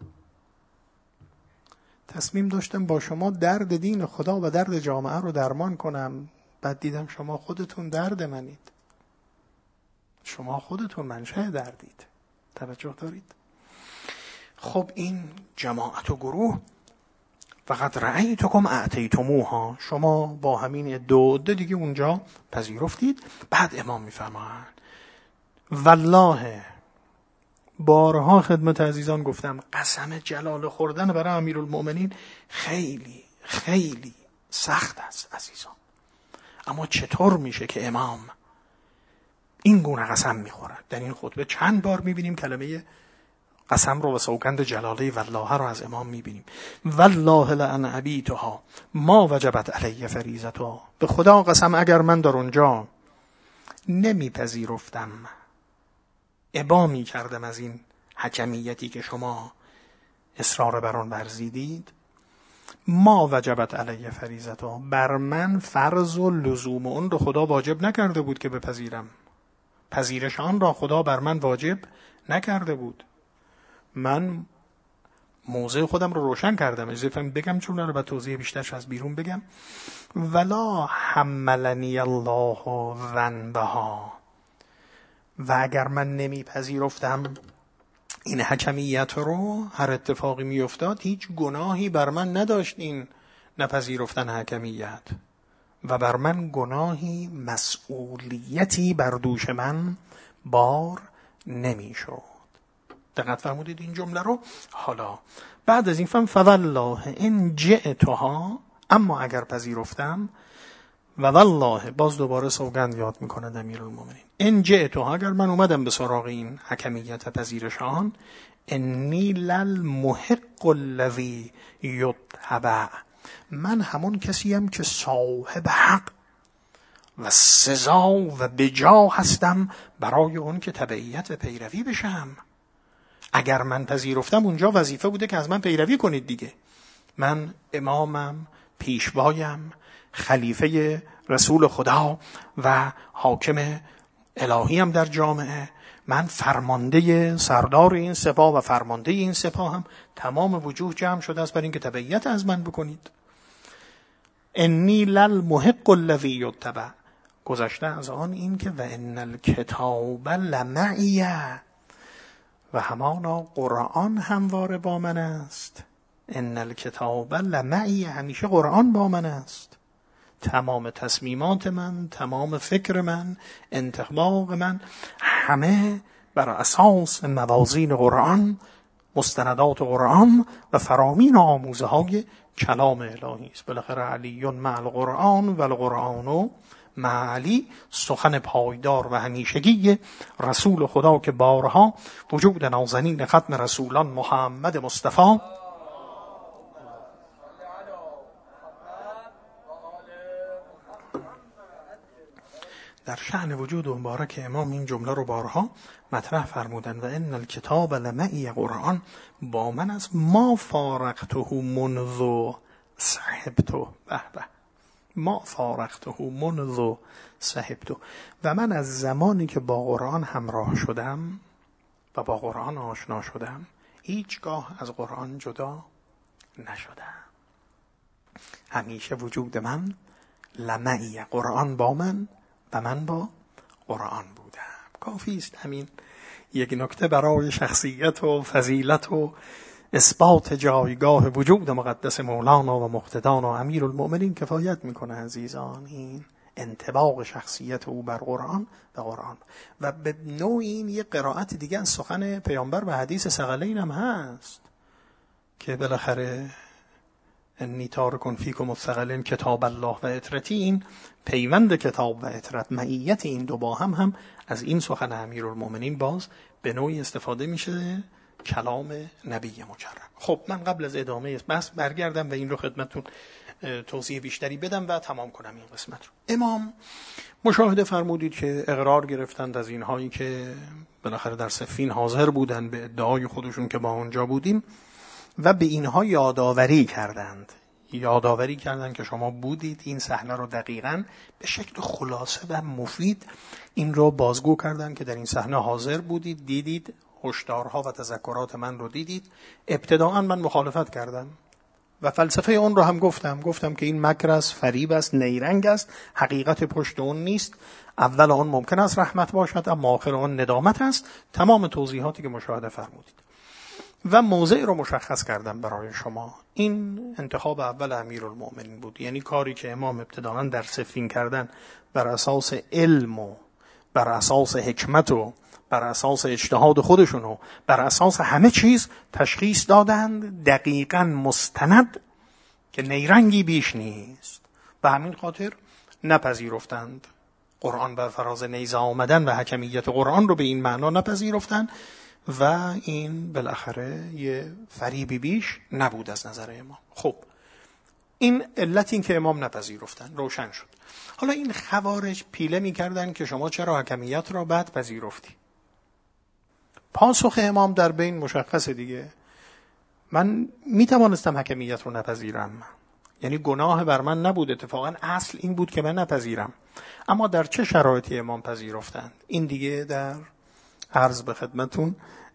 تصمیم داشتم با شما درد دین خدا و درد جامعه رو درمان کنم، بعد دیدم شما خودتون درد منید، شما خودتون منشأ دردید. توجه دارید؟ خب این جماعت و گروه فقط رأیتکم اعطیتموها، شما با همین دو عده دیگه اونجا پذیرفتید. بعد امام میفرمایند والله، بارها خدمت عزیزان گفتم قسم جلال خوردن برای امیرالمؤمنین خیلی خیلی سخت است عزیزان. اما چطور میشه که امام این گونه قسم میخورد؟ در این خطبه چند بار میبینیم کلمه قسم رو و سوگند جلاله والله رو از امام میبینیم. والله لأن ابیتها ما وجبت علی فریضتها. به خدا قسم اگر من در اونجا نمیپذیرفتم، ابا میکردم از این حکمیتی که شما اصرار بر آن ورزیدید، ما وجبت علی فریضتها، بر من فرض و لزوم اون رو خدا واجب نکرده بود که بپذیرم، پذیرش آن را خدا بر من واجب نکرده بود. من موضع خودم رو روشن کردم. اجازه بگم چون رو با توضیح بیشترش از بیرون بگم. ولا حملنی الله ذنبها، و اگر من نمیپذیرفتم این حکمیت رو، هر اتفاقی میافتاد هیچ گناهی بر من نداشت این نپذیرفتن حکمیت، و بر من گناهی مسئولیتی بر دوش من بار نمیشد. دقت فرمودید این جمله رو؟ حالا بعد از این فهم فوالله ان جئتها، اما اگر پذیرفتم، و والله باز دوباره سوگند یاد میکنه امیرالمومنین، ان جئتها، اگر من اومدم به سراغ این حکمیت پذیرش آن، انی للمحق الذی یتبع، من همون کسیم که صاحب حق و سزا و بجا هستم برای اون که تبعیت و پیروی بشم. اگر من پذیرفتم اونجا وظیفه بوده که از من پیروی کنید دیگه. من امامم، پیشوایم، خلیفه رسول خدا و حاکم الهیم در جامعه، من فرمانده سردار این سپاه و فرمانده این سپاه هم تمام وجوه جمع شده است برای اینکه تبعیت از من بکنید. انی للمحق الذی یتبع، گذشته از آن این که و ان الکتاب لمعی، و همانا قرآن همواره با من است. ان الکتاب لمعی، همیشه قرآن با من است. تمام تصمیمات من، تمام فکر من، انتخاب من، همه بر اساس موازین قرآن، مستندات قرآن و فرامین آموزه های کلام الهی است. بالاخره علی مع القرآن و القرآن مع علی، سخن پایدار و همیشگی رسول خدا که بارها وجود نازنین ختم رسولان محمد مصطفی در شأن وجود مبارک امام این جمله رو بارها مطرح فرمودن و ان الکتاب لمعی، قرآن با من از ما فارقته منذ صحبته، به به، ما فارقته منذ صحبته، و من از زمانی که با قرآن همراه شدم و با قرآن آشنا شدم هیچگاه از قرآن جدا نشدم. همیشه وجود من لمعی، قرآن با من و من با قرآن بودم. کافی است همین یک نکته برای شخصیت و فضیلت و اثبات جایگاه وجود مقدس مولانا و مقتدانا امیرالمؤمنین کفایت میکنه عزیزان. این انطباق شخصیت او بر قرآن و قرآن و به نوع این یک قرائت دیگه از سخن پیامبر و حدیث ثقلین هم هست که بالاخره انی تارکن فیکم الثقلین کتاب الله و اطرتی، این پیوند کتاب و اطرت، معیت این دو با هم هم از این سخن امیرالمؤمنین باز به نوعی استفاده میشه کلام نبی مکرم. خب من قبل از ادامه بحث برگردم و این رو خدمتتون توضیح بیشتری بدم و تمام کنم این قسمت رو. امام مشاهده فرمودید که اقرار گرفتند از اینهایی که بالاخره در صفین حاضر بودن به ادعای خودشون که با اونجا بودیم و به اینها یادآوری کردند. یادآوری کردند که شما بودید، این صحنه رو دقیقاً به شکل خلاصه و مفید این رو بازگو کردند که در این صحنه حاضر بودید، دیدید، هشدارها و تذکرات من رو دیدید. ابتداءً من مخالفت کردم و فلسفه اون رو هم گفتم گفتم که این مکر است، فریب است، نیرنگ است، حقیقت پشت اون نیست. اول اون ممکن است رحمت باشد اما آخر اون ندامت است. تمام توضیحاتی که مشاهده فرمودید و موضع رو مشخص کردم برای شما. این انتخاب اول امیرالمؤمنین بود، یعنی کاری که امام ابتداءً در صفین کردن بر اساس علم و بر اساس حکمت و بر اساس اجتهاد خودشون و بر اساس همه چیز تشخیص دادند دقیقاً مستند که نیرنگی بیش نیست و همین خاطر نپذیرفتند قرآن بر فراز نیزه آمدن و حکمیت قرآن رو به این معنا نپذیرفتند و این بالاخره یه فریبی بیش نبود از نظر امام. خب این علت این که امام نپذیرفتن روشن شد. حالا این خوارج پیله می‌کردن که شما چرا حکمیت را بعد پذیرفتی؟ پاسخ امام در بین مشخصه دیگه. من میتوانستم حکمیت رو نپذیرم، یعنی گناه بر من نبود، اتفاقا اصل این بود که من نپذیرم. اما در چه شرایطی امام پذیرفتند؟ این دیگه در عرض به خدمتون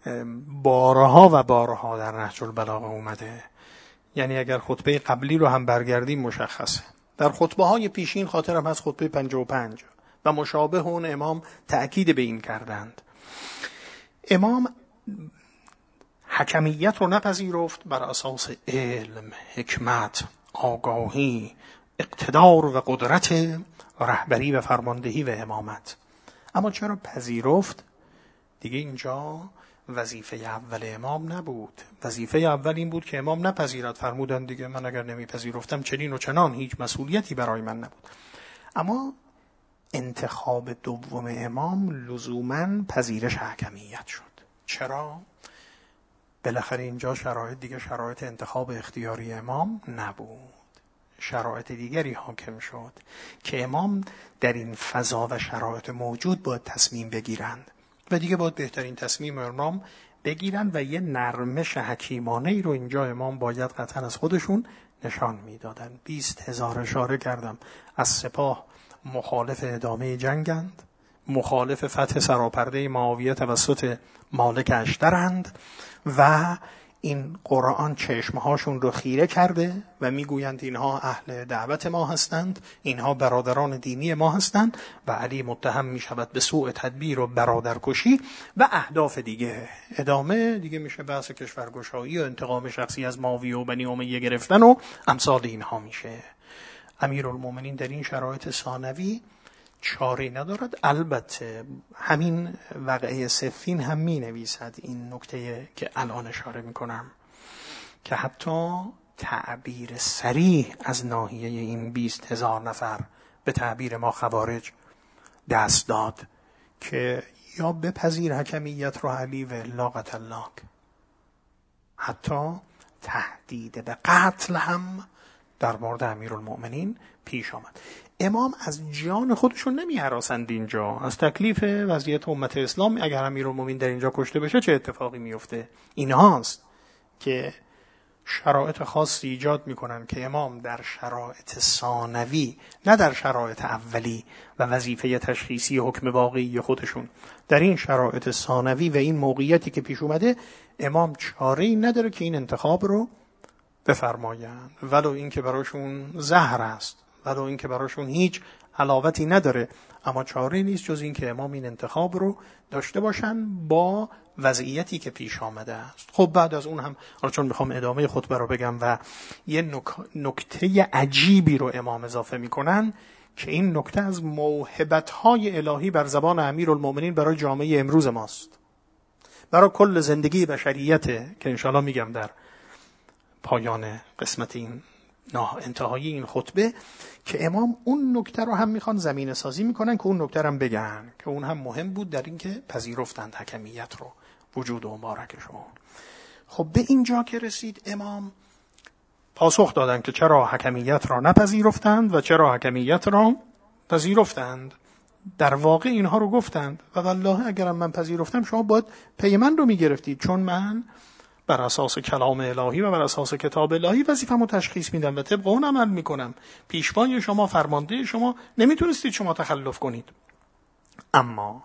بارها و بارها در نهج البلاغه اومده. یعنی اگر خطبه قبلی رو هم برگردیم مشخصه. در خطبه های پیشین خاطرم هست خطبه پنجاه و پنج و مشابه اون امام تأکید به این کردند. امام حکمیت رو نپذیرفت بر اساس علم، حکمت، آگاهی، اقتدار و قدرت رهبری و فرماندهی و امامت. اما چرا پذیرفت؟ دیگه اینجا وظیفه اول امام نبود. وظیفه اول این بود که امام نپذیرد. فرمودن دیگه من اگر نمیپذیرفتم چنین و چنان، هیچ مسئولیتی برای من نبود. اما انتخاب دوم امام لزوماً پذیرش حکمیت شد. چرا؟ بالاخره اینجا شرایط دیگه شرایط انتخاب اختیاری امام نبود. شرایط دیگری حاکم شد که امام در این فضا و شرایط موجود باید تصمیم بگیرند و دیگه باید بهترین تصمیم امام بگیرند و یه نرمش حکیمانه ای رو اینجا امام باید قطعا از خودشون نشان میدادن. بیست هزار اشاره کردم از سپاه مخالف ادامه جنگند، مخالف فتح سراپرده معاویه توسط مالک اشترند و این قرآن چشمهاشون رو خیره کرده و میگویند اینها اهل دعوت ما هستند، اینها برادران دینی ما هستند و علی متهم میشود به سوء تدبیر و برادرکشی و اهداف دیگه. ادامه دیگه میشه بحث کشورگشایی و انتقام شخصی از معاویه و بنی امیه گرفتن و امثال اینها میشه. امیرالمومنین در این شرایط ثانوی چاره ندارد. البته همین واقعه صفین هم می نویسد این نکته که الان اشاره می کنم که حتی تعبیر صریح از ناحیه این بیست هزار نفر به تعبیر ما خوارج دست داد که یا بپذیر حکمیت رو علی و الا قتلناک. حتی تهدید به قتل هم در مورد امیرالمومنین پیش آمد. امام از جان خودشون نمی هراسند اینجا، از تکلیف وضعیت امت اسلام. اگر امیرالمومنین در اینجا کشته بشه چه اتفاقی میفته؟ اینهاست که شرایط خاصی ایجاد میکنن که امام در شرایط ثانوی، نه در شرایط اولی و وظیفه تشخیصی حکم واقعی خودشون، در این شرایط ثانوی و این موقعیتی که پیش اومده امام چاره‌ای نداره که این انتخاب رو بفرمایند، ولو این که براشون زهر است، ولو این که براشون هیچ علاوتی نداره، اما چاره نیست جز این که امام این انتخاب رو داشته باشن با وضعیتی که پیش آمده است. خب بعد از اون هم، حالا چون میخوام ادامه خطبه رو بگم و یه نک... نکته عجیبی رو امام اضافه میکنن که این نکته از موهبت‌های الهی بر زبان امیرالمومنین برای جامعه امروز ماست، برای کل زندگی بشریته، که انشاءالله میگم در پایان قسمت این انتهایی این خطبه، که امام اون نکته رو هم میخوان زمینه سازی میکنن که اون نکته رو هم بگن که اون هم مهم بود در این که پذیرفتند حکمیت رو، وجود و مبارکشون. خب به اینجا که رسید امام پاسخ دادن که چرا حکمیت را نپذیرفتند و چرا حکمیت را پذیرفتند. در واقع اینها رو گفتند و والله اگرم من پذیرفتم شما باید پی من رو میگرفتید، چون من بر اساس کلام الهی و بر اساس کتاب الهی وظیفه‌مو تشخیص میدم و طبق اون عمل میکنم. پیشوای شما، فرمانده شما، نمیتونستید شما تخلف کنید. اما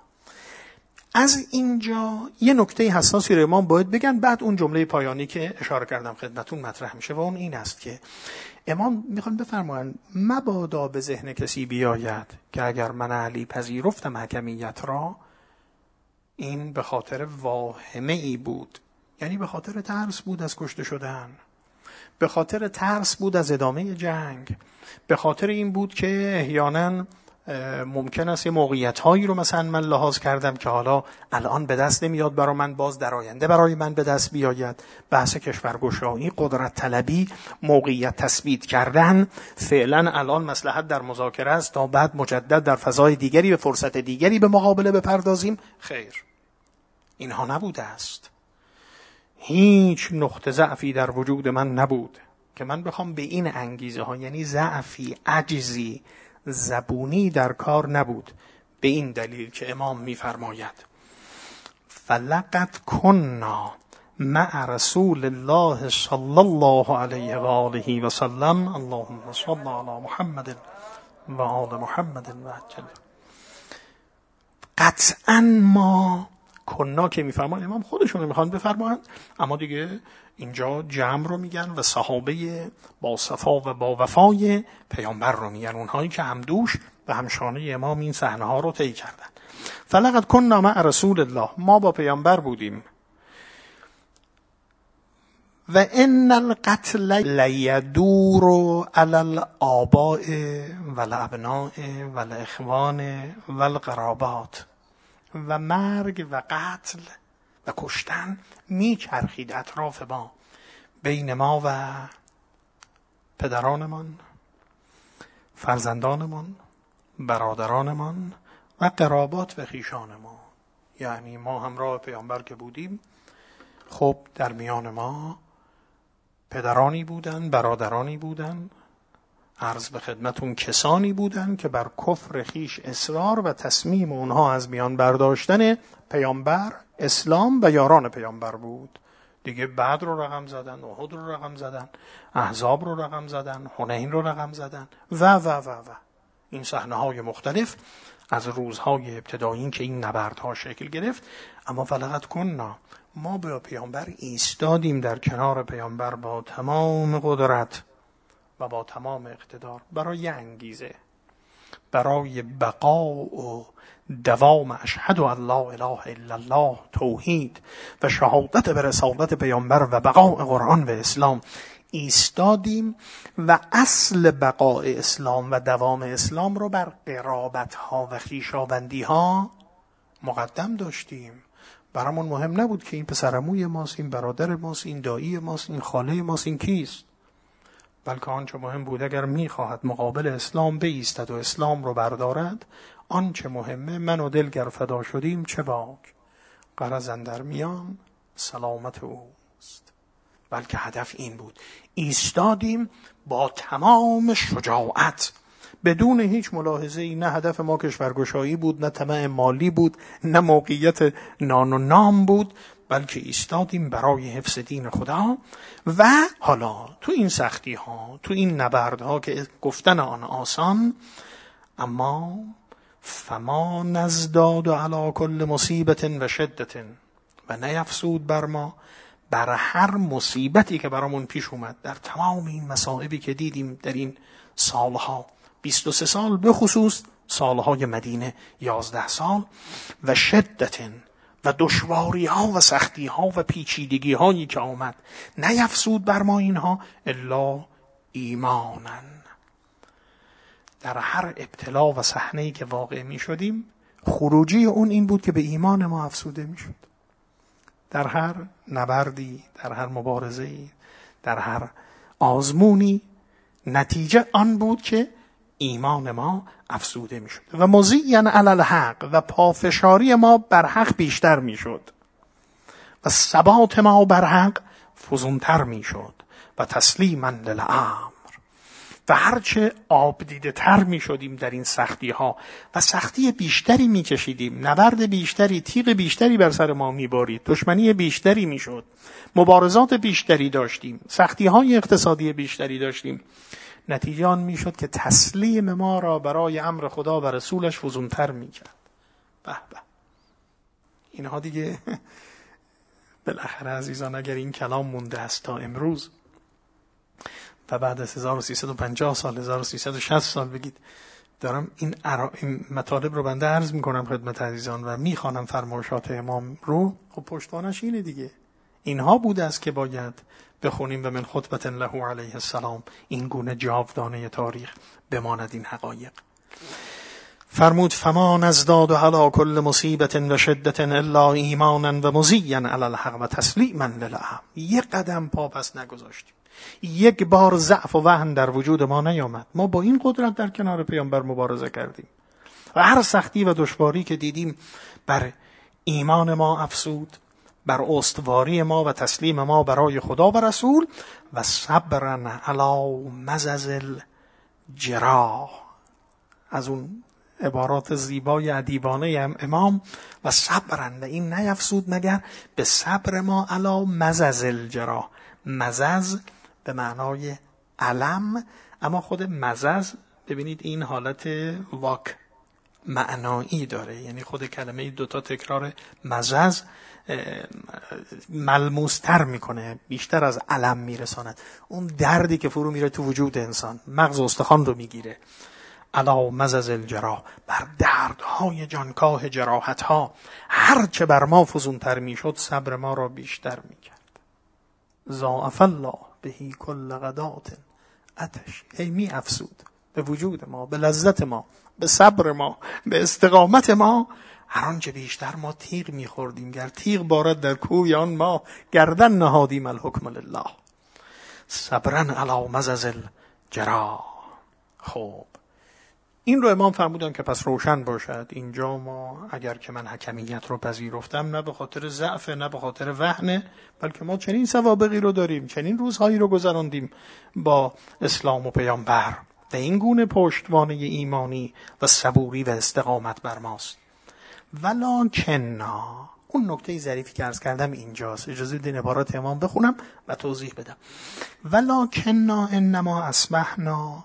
از اینجا یه نکته حساسی رو امام باید بگن، بعد اون جمله پایانی که اشاره کردم خدمتون مطرح میشه و اون این است که امام میخوان بفرمایند مبادا به ذهن کسی بیاید که اگر من علی پذیرفتم حکمیت را، این به خاطر واهمه ای بود، یعنی به خاطر ترس بود از کشته شدن، به خاطر ترس بود از ادامه جنگ، به خاطر این بود که احیانا ممکن است یه موقعیت‌هایی رو مثلا من لحاظ کردم که حالا الان به دست نمیاد برای من، باز در آینده برای من به دست بیاید. بحث کشورگشایی، قدرت طلبی، موقعیت تثبیت کردن فعلا الان مصلحت در مذاکره است تا بعد مجدد در فضای دیگری به فرصت دیگری به مقابله بپردازیم. خیر، اینها نبوده است. هیچ نقطه ضعفی در وجود من نبود که من بخوام به این انگیزه ها، یعنی ضعفی، عجزی، زبونی در کار نبود. به این دلیل که امام می‌فرماید فلقد کنا مع رسول الله صلی الله علیه و آله و سلم، اللهم صل علی محمد و آل محمد و عجل. قطعا ما کنا که میفرمان امام خودشون میخوان بفرمایند، اما دیگه اینجا جمع رو میگن و صحابه با صفا و با وفای پیامبر رو میگن، اونهایی که همدوش و همشانه امام این صحنه ها رو طی کردن. فلقد کنا مع رسول الله، ما با پیامبر بودیم. و ان القتل لیدور علی الآباء و الابناء و الاخوان و القرابات. و مرگ و قتل و کشتن میچرخید اطراف ما، بین ما و پدرانمان، فرزندانمان، برادرانمان و قرابات و خویشان ما. یعنی ما همراه پیامبر که بودیم، خب در میان ما پدرانی بودن، برادرانی بودن، عرض به خدمتون کسانی بودن که بر کفر خیش اصرار و تصمیم اونها از میان برداشتن پیامبر، اسلام و یاران پیامبر بود. دیگه بدر رو رقم زدن، احد رو رقم زدن، احزاب رو رقم زدن، حنین رو رقم زدن و و و و این صحنه‌های مختلف از روزهای ابتدایی که این نبردها شکل گرفت. اما فلقد کننا، ما به پیامبر ایستادیم در کنار پیامبر با تمام قدرت و با تمام اقتدار، برای انگیزه، برای بقا و دوام اشهد ان لا اله الا الله، توحید و شهادت به رسالت پیامبر و بقاء قرآن و اسلام ایستادیم و اصل بقاء اسلام و دوام اسلام رو بر قرابت ها و خویشاوندی ها مقدم داشتیم. برامون مهم نبود که این پسرعموی ماست، این برادر ماست، این دایی ماست، این خاله ماست، این کیست، بلکه آنچه مهم بود اگر میخواهد مقابل اسلام بایستد و اسلام رو بردارد، آنچه مهمه من و دلگر فدا شدیم چه باک، غرض اندر میان سلامت اوست. بلکه هدف این بود، ایستادیم با تمام شجاعت، بدون هیچ ملاحظه‌ای. نه هدف ما کشورگشایی بود، نه طمع مالی بود، نه موقعیت نان و نام بود، بلکه ایستادیم برای حفظ دین خدا. و حالا تو این سختی ها، تو این نبردها که گفتن آن آسان، اما فما نزداد علی کل مصیبت و شدت، و نیفزود بر ما بر هر مصیبتی که برامون پیش اومد در تمام این مصائبی که دیدیم در این سالها، بیست و سه سال، به خصوص سالهای مدینه یازده سال، و شدت و دشواری ها و سختی ها و پیچیدگی هایی که آمد، نیفزود بر ما اینها الا ایمانن. در هر ابتلا و صحنه‌ای که واقع می شدیم، خروجی اون این بود که به ایمان ما افزوده می شد. در هر نبردی، در هر مبارزه‌ای، در هر آزمونی، نتیجه آن بود که ایمان ما افزوده می شد و مضیًا علی الحق، و پافشاری ما بر حق بیشتر می شد و ثبات ما بر حق فزونتر می شد و تسلیما للامر، و هرچه آب دیده تر می شدیم در این سختی ها و سختی بیشتری می کشیدیم، نبرد بیشتری، تیغ بیشتری بر سر ما می بارید، دشمنی بیشتری می شد، مبارزات بیشتری داشتیم، سختی های اقتصادی بیشتری داشتیم، نتیجه آن می شد که تسلیم ما را برای امر خدا و رسولش فزونتر می کرد. به به، اینها دیگه بالاخره عزیزان اگر این کلام مونده است تا امروز و بعد از هزار و سیصد و پنجاه سال، هزار و سیصد و شصت سال بگید دارم این, ارا... این مطالب رو بنده عرض میکنم خدمت عزیزان و میخوانم فرمایشات امام رو، خب پشتوانش اینه دیگه، اینها بود است که باید بخونیم و من خطبت له علیه السلام این گونه جاودانه تاریخ بماند این حقایق. فرمود فما نزداد علی کل مصیبت و شدت الا ایمانا و مضیًا علی الحق و تسلیما للامر. یک قدم پا پس نگذاشتیم، یک بار ضعف و وهن در وجود ما نیامد. ما با این قدرت در کنار پیامبر مبارزه کردیم و هر سختی و دشواری که دیدیم بر ایمان ما افزود، بر استواری ما و تسلیم ما برای خدا و رسول، و صبرن علی مزز الجراح، از اون عبارات زیبای ادیبانه امام، و صبرن، و این نیفزود مگر به صبر ما علی مزز الجراح. مزز به معنای علم، اما خود مزز ببینید این حالت واک معنایی داره، یعنی خود کلمه دوتا تکرار مزز ملموستر میکنه، بیشتر از علم میرساند، اون دردی که فرو میره تو وجود انسان، مغز و استخوان رو میگیره. علا مزز الجراح، بر دردهای جانکاه جراحتها هر چه بر ما فزونتر میشد صبر ما را بیشتر میکرد. ضاعف الله بهی کل غدات آتش، ای می افسود به وجود ما، به لذت ما، به صبر ما، به استقامت ما، هر آنچه بیشتر ما تیغ میخوردیم، گر تیغ بارد در کوی آن ما، گردن نهادیم الحکم لله، صبرا علی مزز الجراح. خب این رو امام فرمودن که پس روشن باشد اینجا ما اگر که من حکمیت رو پذیرفتم نه به خاطر ضعف نه به خاطر وهنه، بلکه ما چنین سوابقی رو داریم، چنین روزهایی رو گذراندیم با اسلام و پیامبر و این گونه پشتوانه ایمانی و صبوری و استقامت بر ماست. ولکننا، اون نکته ظریفی که عرض کردم اینجاست، اجازه بدین عبارات امام بخونم و توضیح بدم. ولکننا انما اصبحنا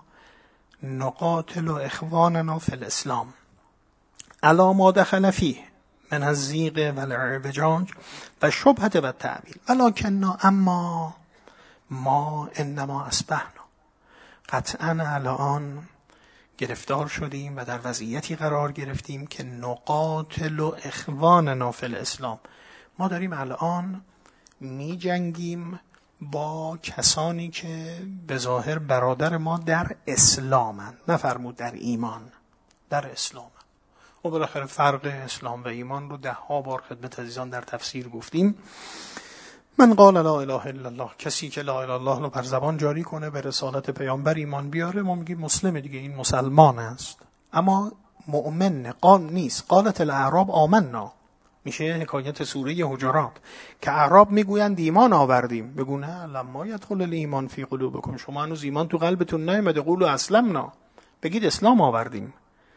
نقاتل اخواننا فی الاسلام علی ما دخل فیه من الزیغ و الاعوجاج و شبهه و التأویل. ولکننا، اما ما انما اصبحنا، قطعا الان گرفتار شدیم و در وضعیتی قرار گرفتیم که نقاتل اخواننا فی الاسلام، ما داریم الان می جنگیم با کسانی که به ظاهر برادر ما در اسلامند، نفرمود در ایمان، در اسلام. و بالاخره فرق اسلام و ایمان رو ده ها بار خدمت عزیزان در تفسیر گفتیم. من قال لا اله الا الله، کسی که لا اله الا الله رو بر زبان جاری کنه، به رسالت پیامبر ایمان بیاره، ما میگیم مسلمه دیگه، این مسلمان است، اما مؤمن قال نیست. قالت الاعراب آمنا، میشه حکایت سوره حجرات که اعراب میگویند ایمان آوردیم، بگو نه لما یدخل الایمان فی قلوبکم، شما هنوز ایمان تو قلبتون نیامده، قولوا اسلمنا، بگید اسلام آوردیم.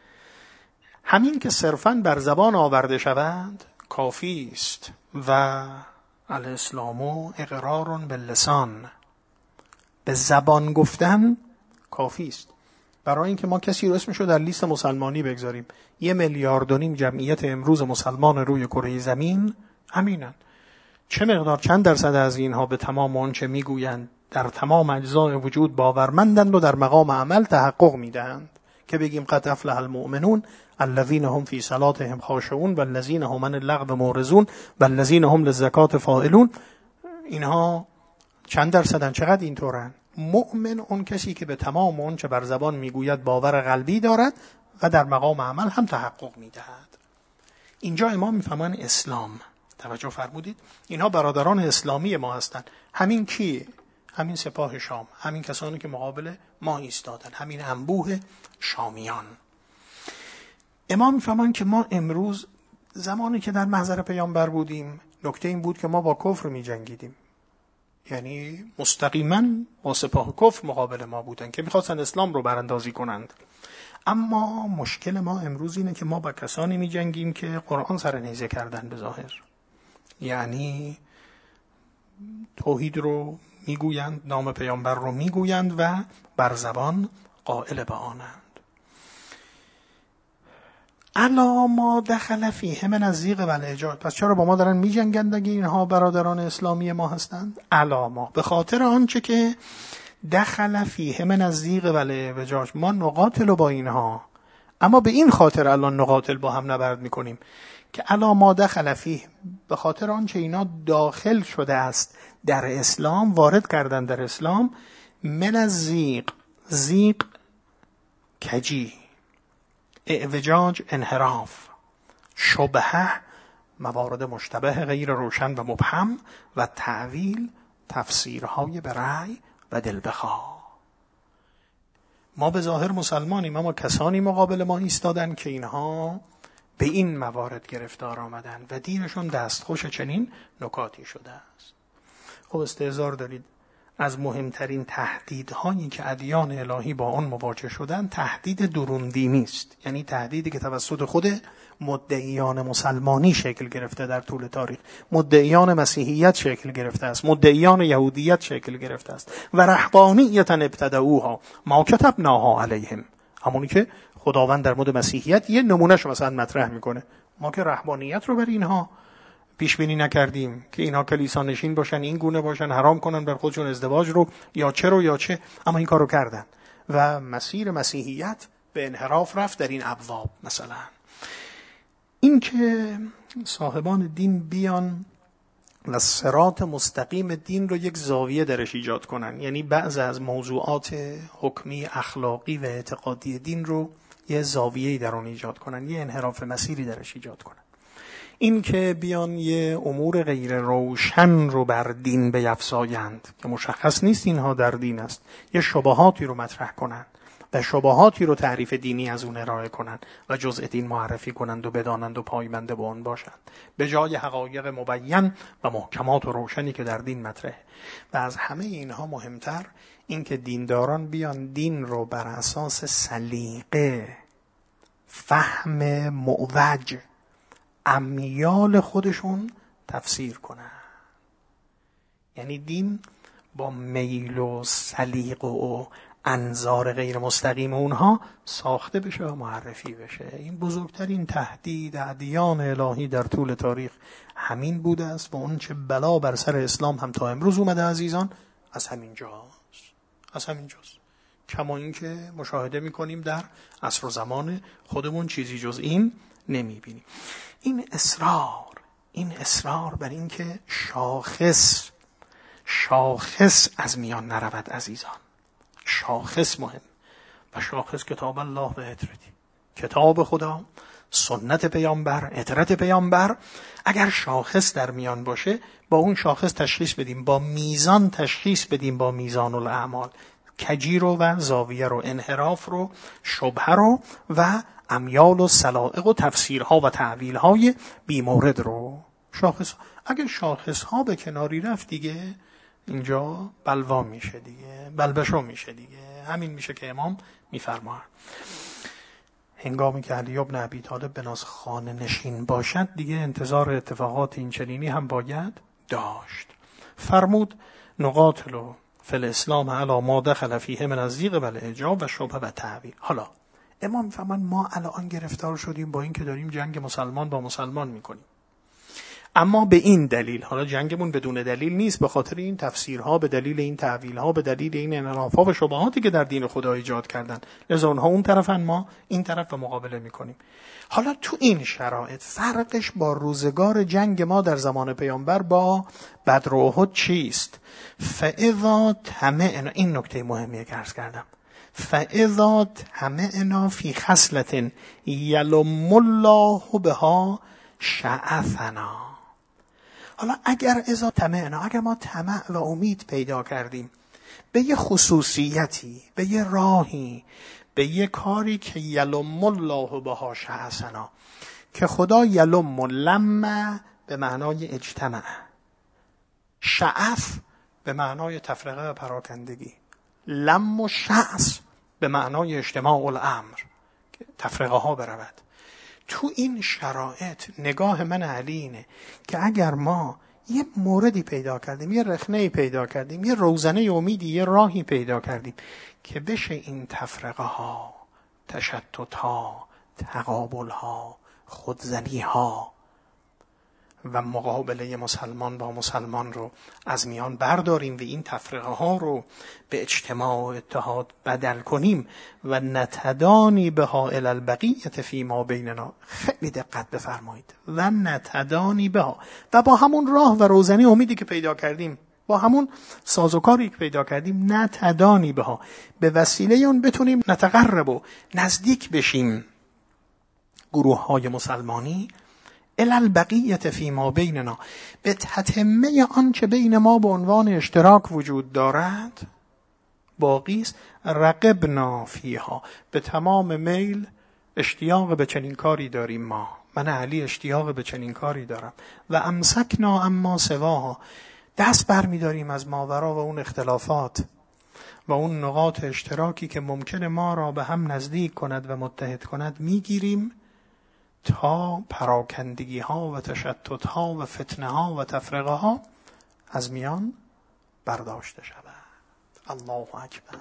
همین که صرفاً بر زبان آورده شوند کافی است. و الاسلام اقرار باللسان، به زبان گفتن کافی است. برای اینکه ما کسی رو اسمشو در لیست مسلمانی بگذاریم، یه میلیارد و نیم جمعیت امروز مسلمان روی کره زمین همینن، چه مقدار چند درصد از اینها به تمام آنچه میگویند در تمام اجزای وجود باورمندند و در مقام عمل تحقق میدهند که بگیم قد افلح المؤمنون الذین هم فی صلاتهم خاشعون والذین هم عن اللغو معرضون والذین هم للزکات فاعلون. اینها چند درصدن؟ چقدر اینطورن؟ مؤمن اون کسی که به تمام اون چه بر زبان میگوید باور قلبی دارد و در مقام عمل هم تحقق میدهد. اینجا امام میفهمن اسلام، توجه فرمودید، اینها برادران اسلامی ما هستند. همین کیه؟ همین سپاه شام، همین کسانی که مقابل ما ایستادن، همین انبوه شامیان. امام میفهمن که ما امروز زمانی که در محضر پیامبر بودیم، نکته این بود که ما با کفر میجنگیدیم، یعنی مستقیما با سپاه کفر مقابل ما بودن که میخواستن اسلام رو براندازی کنند. اما مشکل ما امروز اینه که ما با کسانی میجنگیم که قرآن سر نیزه کردن به ظاهر، یعنی توحید رو میگویند، نام پیامبر رو میگویند و بر زبان قائل به آنند. الا ما دخل فیه من الزیغ و الاعوجاج، پس چرا با ما دارن میجنگند اگه اینها برادران اسلامی ما هستند؟ الا ما، به خاطر آنچه که دخل فیه من الزیغ و الاعوجاج، ما نقاتل با اینها، اما به این خاطر الان نقاتل با هم نبرد میکنیم که الا ما دخل فیه، به خاطر آنچه اینا داخل شده است در اسلام، وارد کردن در اسلام، من الزیغ، زیغ کجی، اعوجاج انحراف، شبهه موارد مشتبه غیر روشن و مبهم، و تأویل تفسیرهای به رأی و دل بخواه. ما به ظاهر مسلمانیم اما کسانی مقابل ما ایستادن که اینها به این موارد گرفتار آمدن و دینشون دستخوش چنین نکاتی شده است. خب استحضار دارید از مهمترین تهدیدهایی که ادیان الهی با آن مواجه شدن تهدید درون دینی است، یعنی تهدیدی که توسط خود مدعیان مسلمانی شکل گرفته در طول تاریخ، مدعیان مسیحیت شکل گرفته است، مدعیان یهودیت شکل گرفته است. و رهبانیت ابتدعوها ما کتبناها علیهم، همونی که خداوند در مورد مسیحیت یه نمونهش مثلا مطرح میکنه، ما که رهبانیت رو بر اینها پیش بینی نکردیم که اینها کلیسا نشین باشن، این گونه باشن، حرام کنن بر خودشون ازدواج رو یا چه رو یا چه، اما این کارو کردن و مسیر مسیحیت به انحراف رفت در این ابواب. مثلا این که صاحبان دین بیان و صراط مستقیم دین رو یک زاویه درش ایجاد کنن، یعنی بعض از موضوعات حکمی اخلاقی و اعتقادی دین رو یه زاویه‌ای در اون ایجاد کنن، یه انحراف مسیری درش ایجاد کنن. این که بیان یه امور غیر روشن رو بر دین بیفزایند که مشخص نیست اینها در دین است، یه شبهاتی رو مطرح کنند و شبهاتی رو تعریف دینی از اون ارائه کنند و جزء دین معرفی کنند و بدانند و پایبند به اون باشند، به جای حقایق مبین و محکمات و روشنی که در دین مطرحه. و از همه اینها مهمتر این که دینداران بیان دین رو بر اساس سلیقه، فهم معوج، امیال خودشون تفسیر کنن. یعنی دین با میل و سلیقه و انظار غیر مستقیم اونها ساخته بشه و معرفی بشه. این بزرگترین تهدید ادیان الهی در طول تاریخ همین بوده است و اون چه بلا بر سر اسلام هم تا امروز اومده عزیزان از همین جاست، از همین جاست. کما این که مشاهده میکنیم در عصر و زمان خودمون چیزی جز این نمیبینیم. این اصرار این اصرار بر این که شاخص شاخص از میان نرود عزیزان، شاخص مهم و شاخص کتاب الله و عترتی، کتاب خدا، سنت پیامبر، عترت پیامبر. اگر شاخص در میان باشه با اون شاخص تشخیص بدیم، با میزان تشخیص بدیم، با میزان الاعمال، کجی رو و زاویه رو، انحراف رو، شبهه رو و امیال و سلائق و تفسیرها و تعویلهای بیمورد رو. شاخص اگر شاخص ها به کناری رفت دیگه اینجا بلوا میشه دیگه، بلبشو میشه دیگه. همین میشه که امام میفرماید هنگامی که علی بن ابی طالب به ناز خانه نشین باشد دیگه انتظار اتفاقات این چنینی هم باید داشت. فرمود نقاتلو فی الاسلام علی ما دخل فیه من الضیق و الاعجاب و شبهه و تعویل. حالا امام میفرمان ما الان گرفتار شدیم با این که داریم جنگ مسلمان با مسلمان میکنیم، اما به این دلیل، حالا جنگمون بدون دلیل نیست، به خاطر این تفسیرها، به دلیل این تعویلها، به دلیل این انحرافها و شبهاتی که در دین خدا ایجاد کردن، لذا اونها اون طرفن، ما این طرف به مقابله میکنیم. حالا تو این شرایط فرقش با روزگار جنگ ما در زمان پیامبر با بدر و احد چیست؟ فاذا طمعنا، این نکته مهمیه که عرض کردم، فاذا طمعنا فی خصلة یلم الله بها شعفنا. حالا اگر اذا طمعنا، اگر ما طمع و امید پیدا کردیم به یه خصوصیتی، به یه راهی، به یه کاری که یلم الله بها شعفنا، که خدا یلم، لم به معنای اجتماع، شعف به معنای تفرقه و پراکندگی، لم و شعث به معنای اجتماع الامر، که تفرقه ها برود. تو این شرایط نگاه من علی اینه که اگر ما یه موردی پیدا کردیم، یه رخنه‌ای پیدا کردیم، یه روزنه امیدی، یه راهی پیدا کردیم که بشه این تفرقه ها، تشتت ها، تقابل ها، خودزنی ها و مقابله مسلمان با مسلمان رو از میان برداریم و این تفرقه ها رو به اجتماع و اتحاد بدل کنیم و نتدانی بها الی البقیة فی ما بیننا. خیلی دقت بفرمایید، و نتدانی بها، و با همون راه و روزنی امیدی که پیدا کردیم، با همون سازوکاری که پیدا کردیم، نتدانی بها، به وسیله اون بتونیم نتقرب و نزدیک بشیم گروه های مسلمانی الی البقیة فی ما بیننا، به تتمه آن که بین ما به عنوان اشتراک وجود دارد باقی است. رقبنا فیها، به تمام میل اشتیاق به چنین کاری داریم ما، من علی اشتیاق به چنین کاری دارم. و امسکنا اما سواها، دست بر می داریم از ماورا و اون اختلافات و اون نقاط اشتراکی که ممکنه ما را به هم نزدیک کند و متحد کند میگیریم تا پراکندگی ها و تشتت ها و فتنه ها و تفرقه ها از میان برداشته شود. الله اکبر.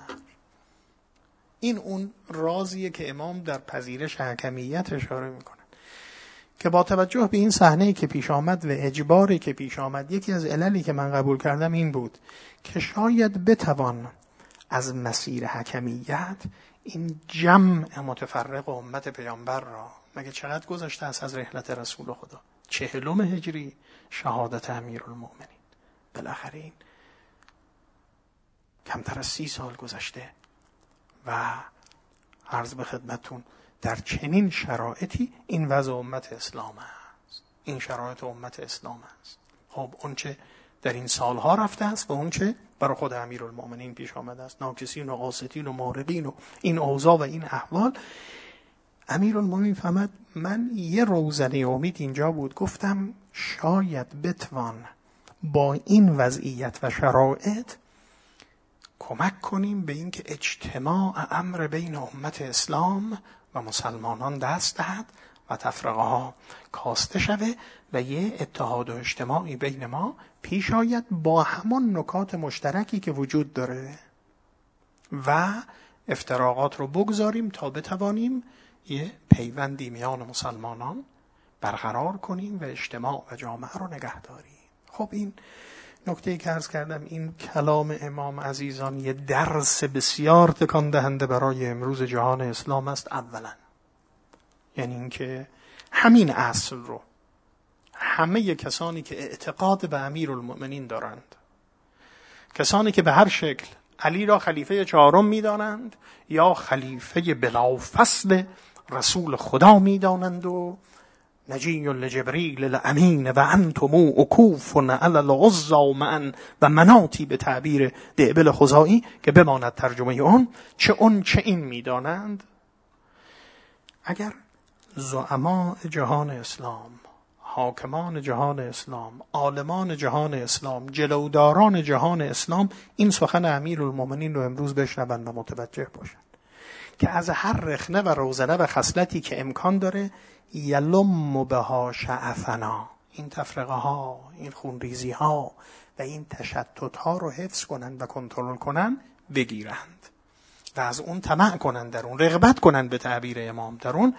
این اون رازیه که امام در پذیرش حکمیت اشاره میکنن که با توجه به این صحنه‌ای که پیش آمد و اجباری که پیش آمد، یکی از عللی که من قبول کردم این بود که شاید بتوان از مسیر حکمیت این جمع متفرق امت پیامبر را، مگه چقدر گذشته است از رحلت رسول خدا؟ چهلم هجری شهادت امیرالمؤمنین، بالاخره این کمتر از سی سال گذشته و عرض به خدمتون در چنین شرایطی این وضع امت اسلام است، این شرایط امت اسلام است. خب اون چه در این سالها رفته است و اون چه برای خود امیرالمومنین پیش آمده است، ناکسین و قاسطین و مارقین و این اوضاع و این احوال. امیرالمومنین فهمد من یه روزنه امید اینجا بود، گفتم شاید بتوان با این وضعیت و شرایط کمک کنیم به اینکه اجتماع امر بین امت اسلام و مسلمانان دست دهد و تفرقه ها کاسته شوه و یه اتحاد و اجتماعی بین ما پیش آید با همون نکات مشترکی که وجود داره و افتراقات رو بگذاریم تا بتوانیم یه پیوندی میان مسلمانان برقرار کنیم و اجتماع و جامعه رو نگه داریم. خب این نکته که عرض کردم، این کلام امام عزیزان یه درس بسیار تکان دهنده برای امروز جهان اسلام است. اولا یعنی اینکه همین اصل رو همه کسانی که اعتقاد به امیرالمؤمنین دارند، کسانی که به هر شکل علی را خلیفه چهارم می‌دانند یا خلیفه بلافصل رسول خدا می‌دانند و نجی لجبریل الامین و انتم عکوف علی العزی معا و مناتی به تعبیر دعبل خزاعی که بماند ترجمه اون، چه اون چه این می‌دانند. اگر زعماء جهان اسلام، حاکمان جهان اسلام، عالمان جهان اسلام، جلوداران جهان اسلام این سخن امیرالمومنین رو امروز بشنوند و متوجه باشند که از هر رخنه و روزنه و خصلتی که امکان داره یلم بها شعفنا، این تفرقه ها، این خونریزی ها و این تشتت ها رو حفظ کنند و کنترل کنند، بگیرند و از اون طمع کنند در اون، رغبت کنند به تعبیر امام در اون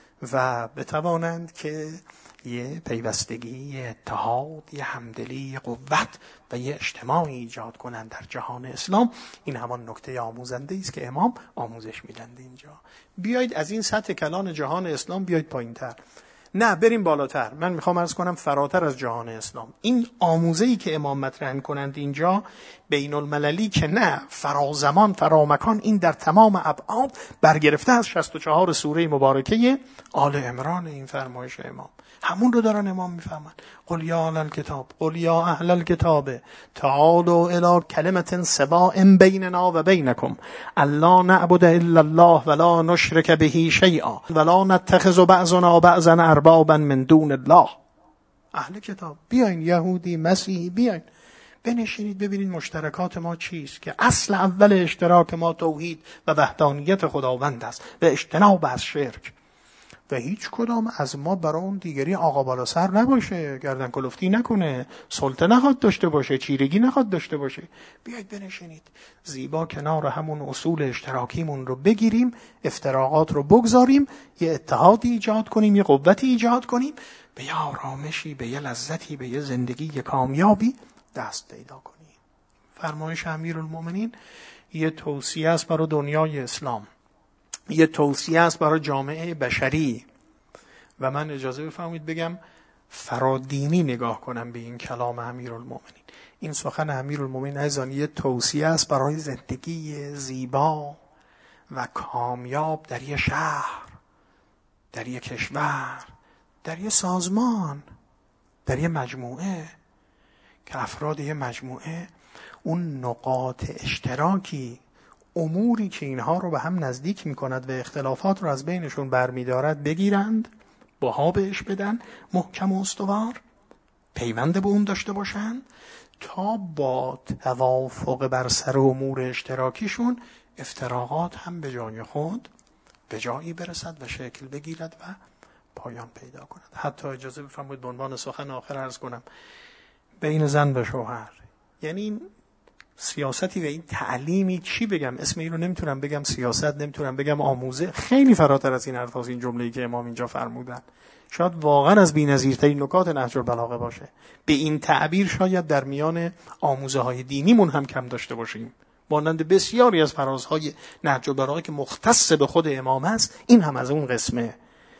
و بتوانند که یه پیوستگی، یه اتحاد، یه همدلی، یه قوت و یه اجتماعی ایجاد کنند در جهان اسلام. این همان نکته آموزنده است که امام آموزش میدند اینجا. بیایید از این سطح کلان جهان اسلام بیایید پایین تر، نه بریم بالاتر. من میخوام عرض کنم فراتر از جهان اسلام. این آموزه‌ای که امام مطرح کنند اینجا بین المللی که نه، فرازمان فرامکان، این در تمام ابعاد برگرفته از شصت و چهار سوره مبارکه آل عمران. این فرمایش امام همون رو دارن امام میفهمن. قل یا اهل الکتاب، قل یا اهل الکتاب تعالوا الی کلمة سواء بیننا و بینکم الا نعبد الا الله ولا نشرک به شیئا ولا نتخذ بعضنا بعضا اربابا من دون الله. اهل کتاب بیاین، یهودی، مسیحی، بیاین بنشینید ببینید مشترکات ما چیست، که اصل اول اشتراک ما توحید و وحدانیت خداوند است و اجتناب از شرک و هیچ کدام از ما برای اون دیگری آقا بالا سر نباشه، گردن کلفتی نکنه، سلطه نخواد داشته باشه، چیرگی نخواد داشته باشه. بیایید بنشینید زیبا کنار همون اصول اشتراکیمون رو بگیریم، افتراقات رو بگذاریم، یه اتحادی ایجاد کنیم، یه قوتی ایجاد کنیم، به یه آرامشی، به یه لذتی، به یه زندگی کامیابی دست پیدا کنیم. فرمایش امیرالمومنین یه توصیه است برای دنیای اسلام، یه توصیه است برای جامعه بشری و من اجازه بفرمایید بگم فرادینی نگاه کنم به این کلام امیرالمومنین. این سخن امیرالمومنین عزیزان یه توصیه است برای زندگی زیبا و کامیاب در یه شهر، در یه کشور، در یه سازمان، در یه مجموعه، که افراد یه مجموعه اون نقاط اشتراکی، اموری که اینها رو به هم نزدیک میکند و اختلافات رو از بینشون برمیدارد بگیرند، باها بهش بدن، محکم و استوار پیوند به اون داشته باشند تا با توافق بر سر امور اشتراکیشون افتراقات هم به جای خود به جایی برسد و شکل بگیرد و پایان پیدا کند. حتی اجازه بفرمایید به عنوان سخن آخر عرض کنم بین زن و شوهر، یعنی این سیاستی و این تعلیمی، چی بگم اسم این رو نمیتونم بگم سیاست، نمیتونم بگم آموزه، خیلی فراتر از این حرف از این جمله‌ای که امام اینجا فرمودن. شاید واقعا از بی‌نظیرترین نکات نهج البلاغه باشه. به این تعبیر شاید در میان آموزه های دینیمون هم کم داشته باشیم، مانند بسیاری از فرازهای نهج البلاغه که مختص به خود امام است. این هم از اون قسمه.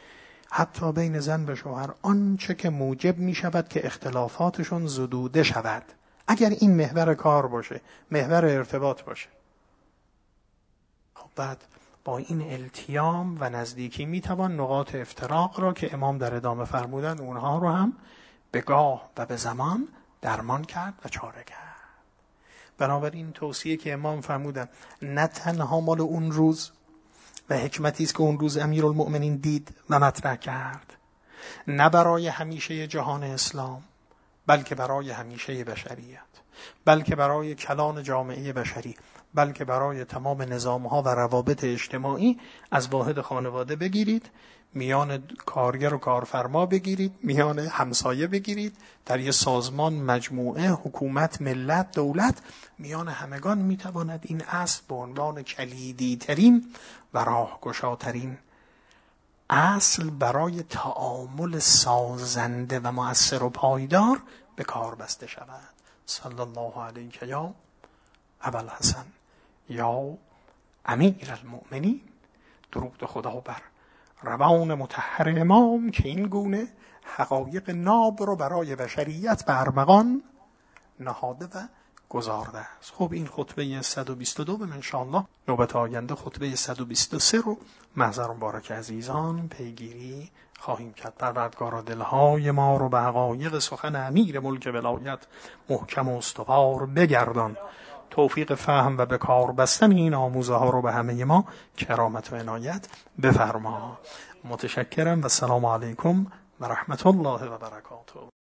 حتی بین زن و شوهر آنچه که موجب می شود که اختلافاتشون زدوده شود، اگر این محور کار باشه، محور ارتباط باشه، خب بعد با این التیام و نزدیکی میتوان نقاط افتراق را که امام در ادامه فرمودند اونها رو هم به گاه و به زمان درمان کرد و چاره کرد. بنابراین توصیه که امام فرمودند نه تنها مال اون روز و حکمتی است که اون روز امیرالمؤمنین دید و مطرح کرد، نه برای همیشه جهان اسلام، بلکه برای همیشه بشریت، بلکه برای کلان جامعه بشری، بلکه برای تمام نظامها و روابط اجتماعی. از واحد خانواده بگیرید، میان کارگر و کارفرما بگیرید، میان همسایه بگیرید، در یه سازمان، مجموعه، حکومت، ملت، دولت، میان همگان میتواند این اصل به عنوان کلیدی ترین و راهگشاترین اصل برای تعامل سازنده و مؤثر و پایدار به کار بسته شود. صلی الله علیک یا ابوالحسن یا امیر المؤمنین. درود خدا بر روان مطهر امام که این گونه حقایق ناب رو برای بشریت به ارمغان نهاده و گذارده است. خب این خطبه صد و بیست و دو ان شاء الله نوبت آینده خطبه صد و بیست و سه رو محضر مبارک عزیزان پیگیری خواهیم کرد. پروردگارا دلهای ما رو به حقایق سخن امیر ملک ولایت محکم و استوار بگردان. توفیق فهم و به کار بستن این آموزه ها رو به همه ما کرامت و عنایت بفرما. متشکرم و السلام علیکم و رحمت الله و برکاته.